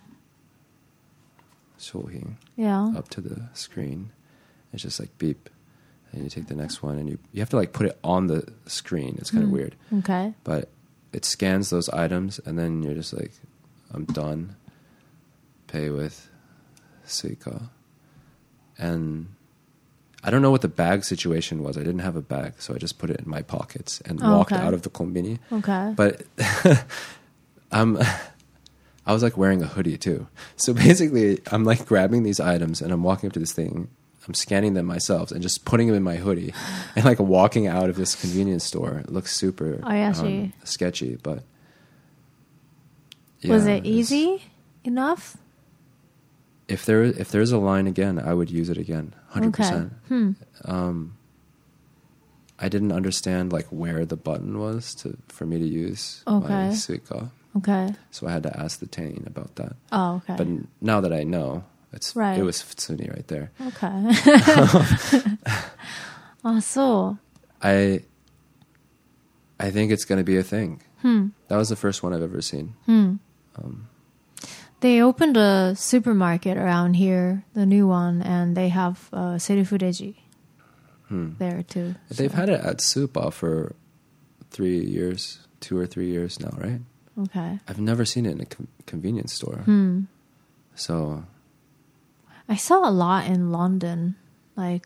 shohin Yeah. up to the screen. It's just like beep. And you take the next one and you have to like put it on the screen. It's kind of weird. Okay. But it scans those items and then you're just like, I'm done. Pay with Suica. And I don't know what the bag situation was. I didn't have a bag, so I just put it in my pockets and walked out of the kombini. Okay. But I was like wearing a hoodie too. So basically, I'm like grabbing these items and I'm walking up to this thing. I'm scanning them myself and just putting them in my hoodie and like walking out of this convenience store. It looks super sketchy, but yeah, was it easy enough? If there's a line again, I would use it again, 100%. Okay. I didn't understand like where the button was for me to use my Suica. Okay. So I had to ask the Tain about that. Oh, okay. But now that I know, it right. was Futsuni right there. Okay. So I think it's going to be a thing. That was the first one I've ever seen. They opened a supermarket around here, the new one, and they have Serifureji there too. They've had it at Supa for 2 or 3 years now, right? Okay. I've never seen it in a convenience store. So I saw a lot in London, like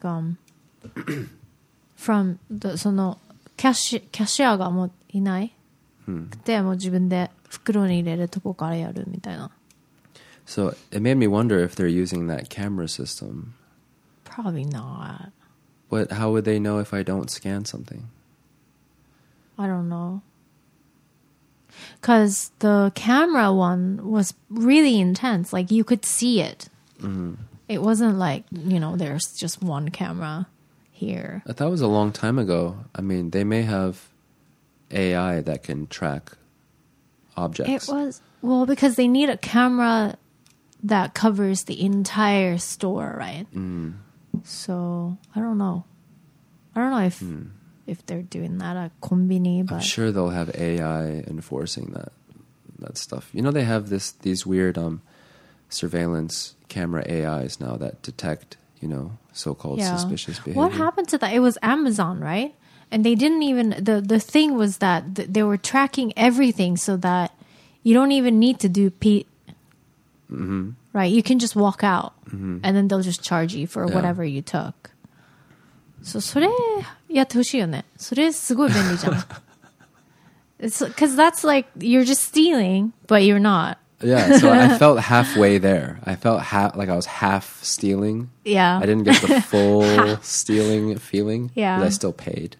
from the そのキャッシャーがもういないでもう自分で袋に入れるとこからやるみたいな。 So it made me wonder if they're using that camera system. Probably not. How would they know if I don't scan something? I don't know. Because the camera one was really intense. Like you could see it. It wasn't like, there's just one camera here. That was a long time ago. I mean, they may have AI that can track objects. It was, because they need a camera that covers the entire store, right? So I don't know. I don't know if they're doing that at Konbini, but I'm sure they'll have AI enforcing that stuff. They have these weird surveillance camera AIs now that detect so-called Yeah. suspicious behavior. What happened to that? It was Amazon, right? And they didn't even, the thing was that they were tracking everything so that you don't even need to do right? You can just walk out and then they'll just charge you for whatever you took. So それやってほしいよね。それすごい便利じゃん。It's because that's like you're just stealing, but you're not. Yeah, so I felt halfway there. I felt like I was half stealing. Yeah. I didn't get the full stealing feeling. Yeah. But I still paid.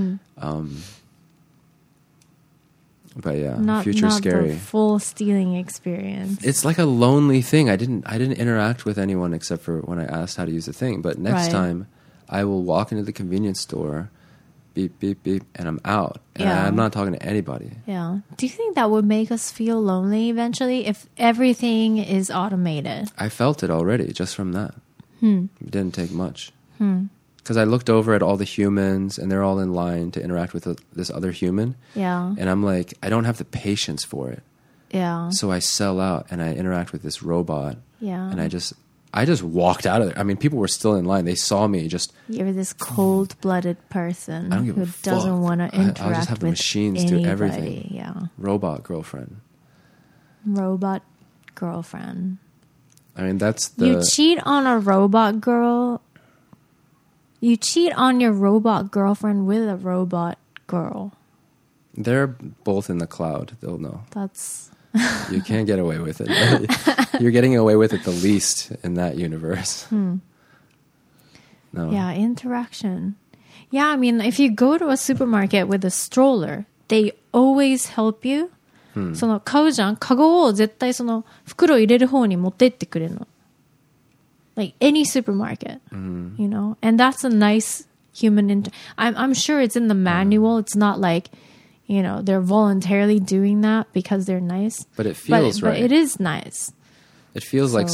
But yeah, Not future's scary. The full stealing experience. It's like a lonely thing. I didn't interact with anyone except for when I asked how to use the thing. But next time, I will walk into the convenience store, beep, beep, beep, and I'm out. And I'm not talking to anybody. Yeah. Do you think that would make us feel lonely eventually if everything is automated? I felt it already just from that. It didn't take much. Because I looked over at all the humans, and they're all in line to interact with this other human. Yeah. And I'm like, I don't have the patience for it. Yeah. So I sell out, and I interact with this robot. Yeah. And I just walked out of there. I mean, people were still in line. They saw me just... You're this cold-blooded person I don't give who a fuck. doesn't want to interact I'll just have the with machines anybody. do everything. Yeah. Robot girlfriend. Robot girlfriend. I mean, that's the... You cheat on a robot girl. You cheat on your robot girlfriend with a robot girl. They're both in the cloud. They'll know. That's... You can't get away with it. You're getting away with it the least in that universe. No. Yeah, interaction. Yeah, I mean, if you go to a supermarket with a stroller, they always help you. その買うじゃん、カゴを絶対その袋入れる方に持ってってくれるの。Like any supermarket, you know? And that's a nice human I'm sure it's in the manual. It's not like, they're voluntarily doing that because they're nice. But it feels right. But it is nice. It feels like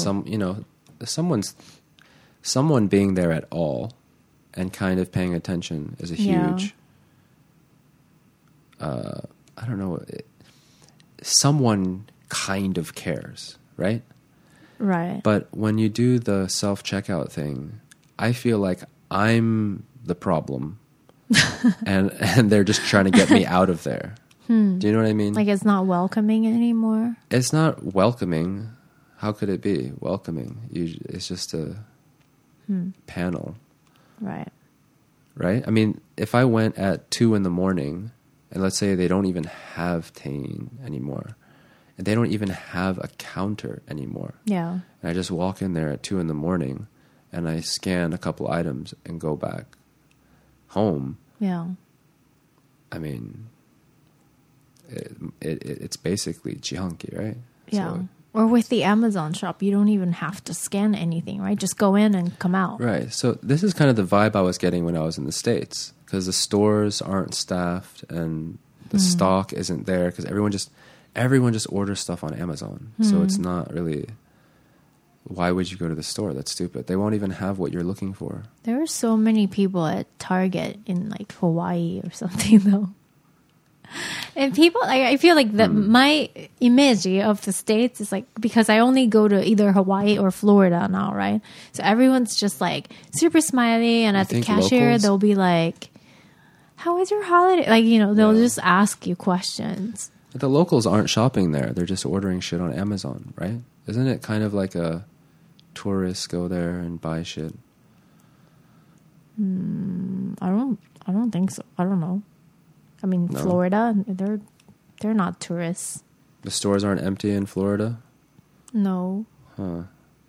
someone being there at all and kind of paying attention is a huge, I don't know, someone kind of cares, right? Right. But when you do the self-checkout thing, I feel like I'm the problem. and they're just trying to get me out of there. Do you know what I mean? Like it's not welcoming anymore? It's not welcoming. How could it be welcoming? It's just a panel. Right. Right? I mean, if I went at 2 a.m, and let's say they don't even have Tain anymore, and they don't even have a counter anymore. Yeah. And I just walk in there at 2 a.m, and I scan a couple items and go back home. Yeah. I mean, it's basically jihanki, right? Yeah. So, or with the Amazon shop, you don't even have to scan anything, right? Just go in and come out. right. So this is kind of the vibe I was getting when I was in the States, because the stores aren't staffed and the stock isn't there because everyone just orders stuff on Amazon. So it's not really... Why would you go to the store? That's stupid. They won't even have what you're looking for. There are so many people at Target in like Hawaii or something though. And people, I feel like that my image of the States is like, because I only go to either Hawaii or Florida now, right? So everyone's just like super smiley, and at the cashier, locals? they'll be like, how was your holiday? Like, they'll just ask you questions. But the locals aren't shopping there. They're just ordering shit on Amazon, right? Isn't it kind of like a tourists go there and buy shit? I don't think so. I don't know. I mean, No? Florida, they're not tourists. The stores aren't empty in Florida? No. Huh.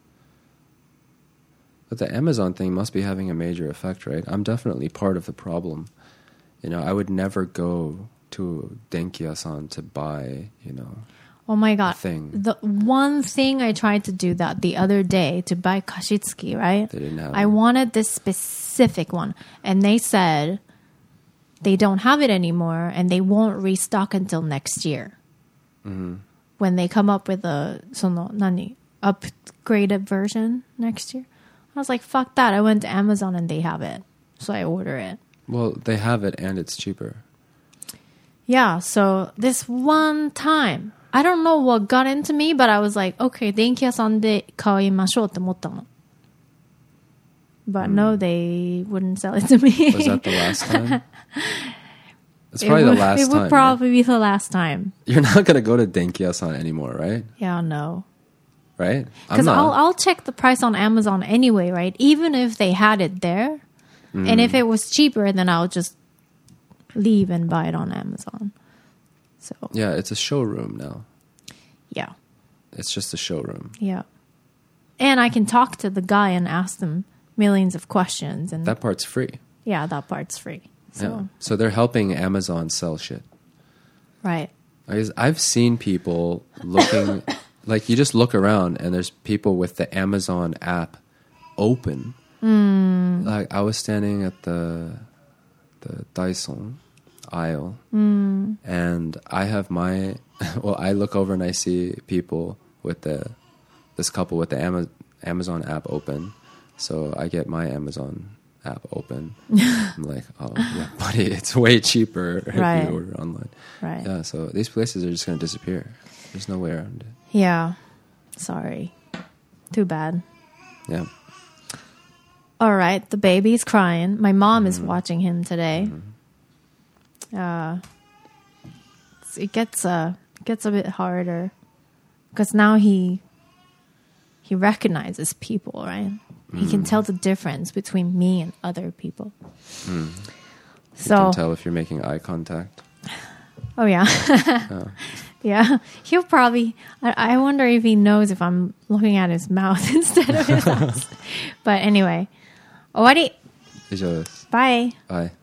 But the Amazon thing must be having a major effect, right? I'm definitely part of the problem. I would never go to Denki-san to buy, Oh my God. thing. The one thing I tried to do that the other day to buy kashitsuki, right? They didn't have I it. wanted this specific one. And they said they don't have it anymore and they won't restock until next year. When they come up with a upgraded version next year. I was like, fuck that. I went to Amazon and they have it. So I order it. Well, they have it and it's cheaper. Yeah, so this one time, I don't know what got into me, but I was like, okay, 電気屋さんで買いましょうって思ったの。 But no, they wouldn't sell it to me. Was that the last time? It's probably the last time. It would probably be the last time. You're not going to go to Denki-san anymore, right? Yeah, no. Right? Because I'll check the price on Amazon anyway, right? Even if they had it there. And if it was cheaper, then I'll just leave and buy it on Amazon. So yeah, it's a showroom now. yeah. It's just a showroom. Yeah. And I can talk to the guy and ask them millions of questions. And That part's free. yeah, that part's free. So, Yeah. So they're helping Amazon sell shit. right. I've seen people looking, like you just look around and there's people with the Amazon app open. Like I was standing at the Dyson aisle and I have my, well, I look over and I see people with this couple with the Amazon app open. So I get my Amazon app open. I'm like, oh yeah, buddy, it's way cheaper Right. if you order online. Right. Yeah, so these places are just going to disappear. There's no way around it. Yeah. Sorry. Too bad. Yeah. All right. The baby's crying. My mom is watching him today. It gets a bit harder because now he recognizes people, right? He can tell the difference between me and other people. You So, can tell if you're making eye contact. oh yeah, Oh. yeah. He'll probably. I wonder if he knows if I'm looking at his mouth instead of his eyes. But anyway, 終わり. 以上です。 Bye. Bye.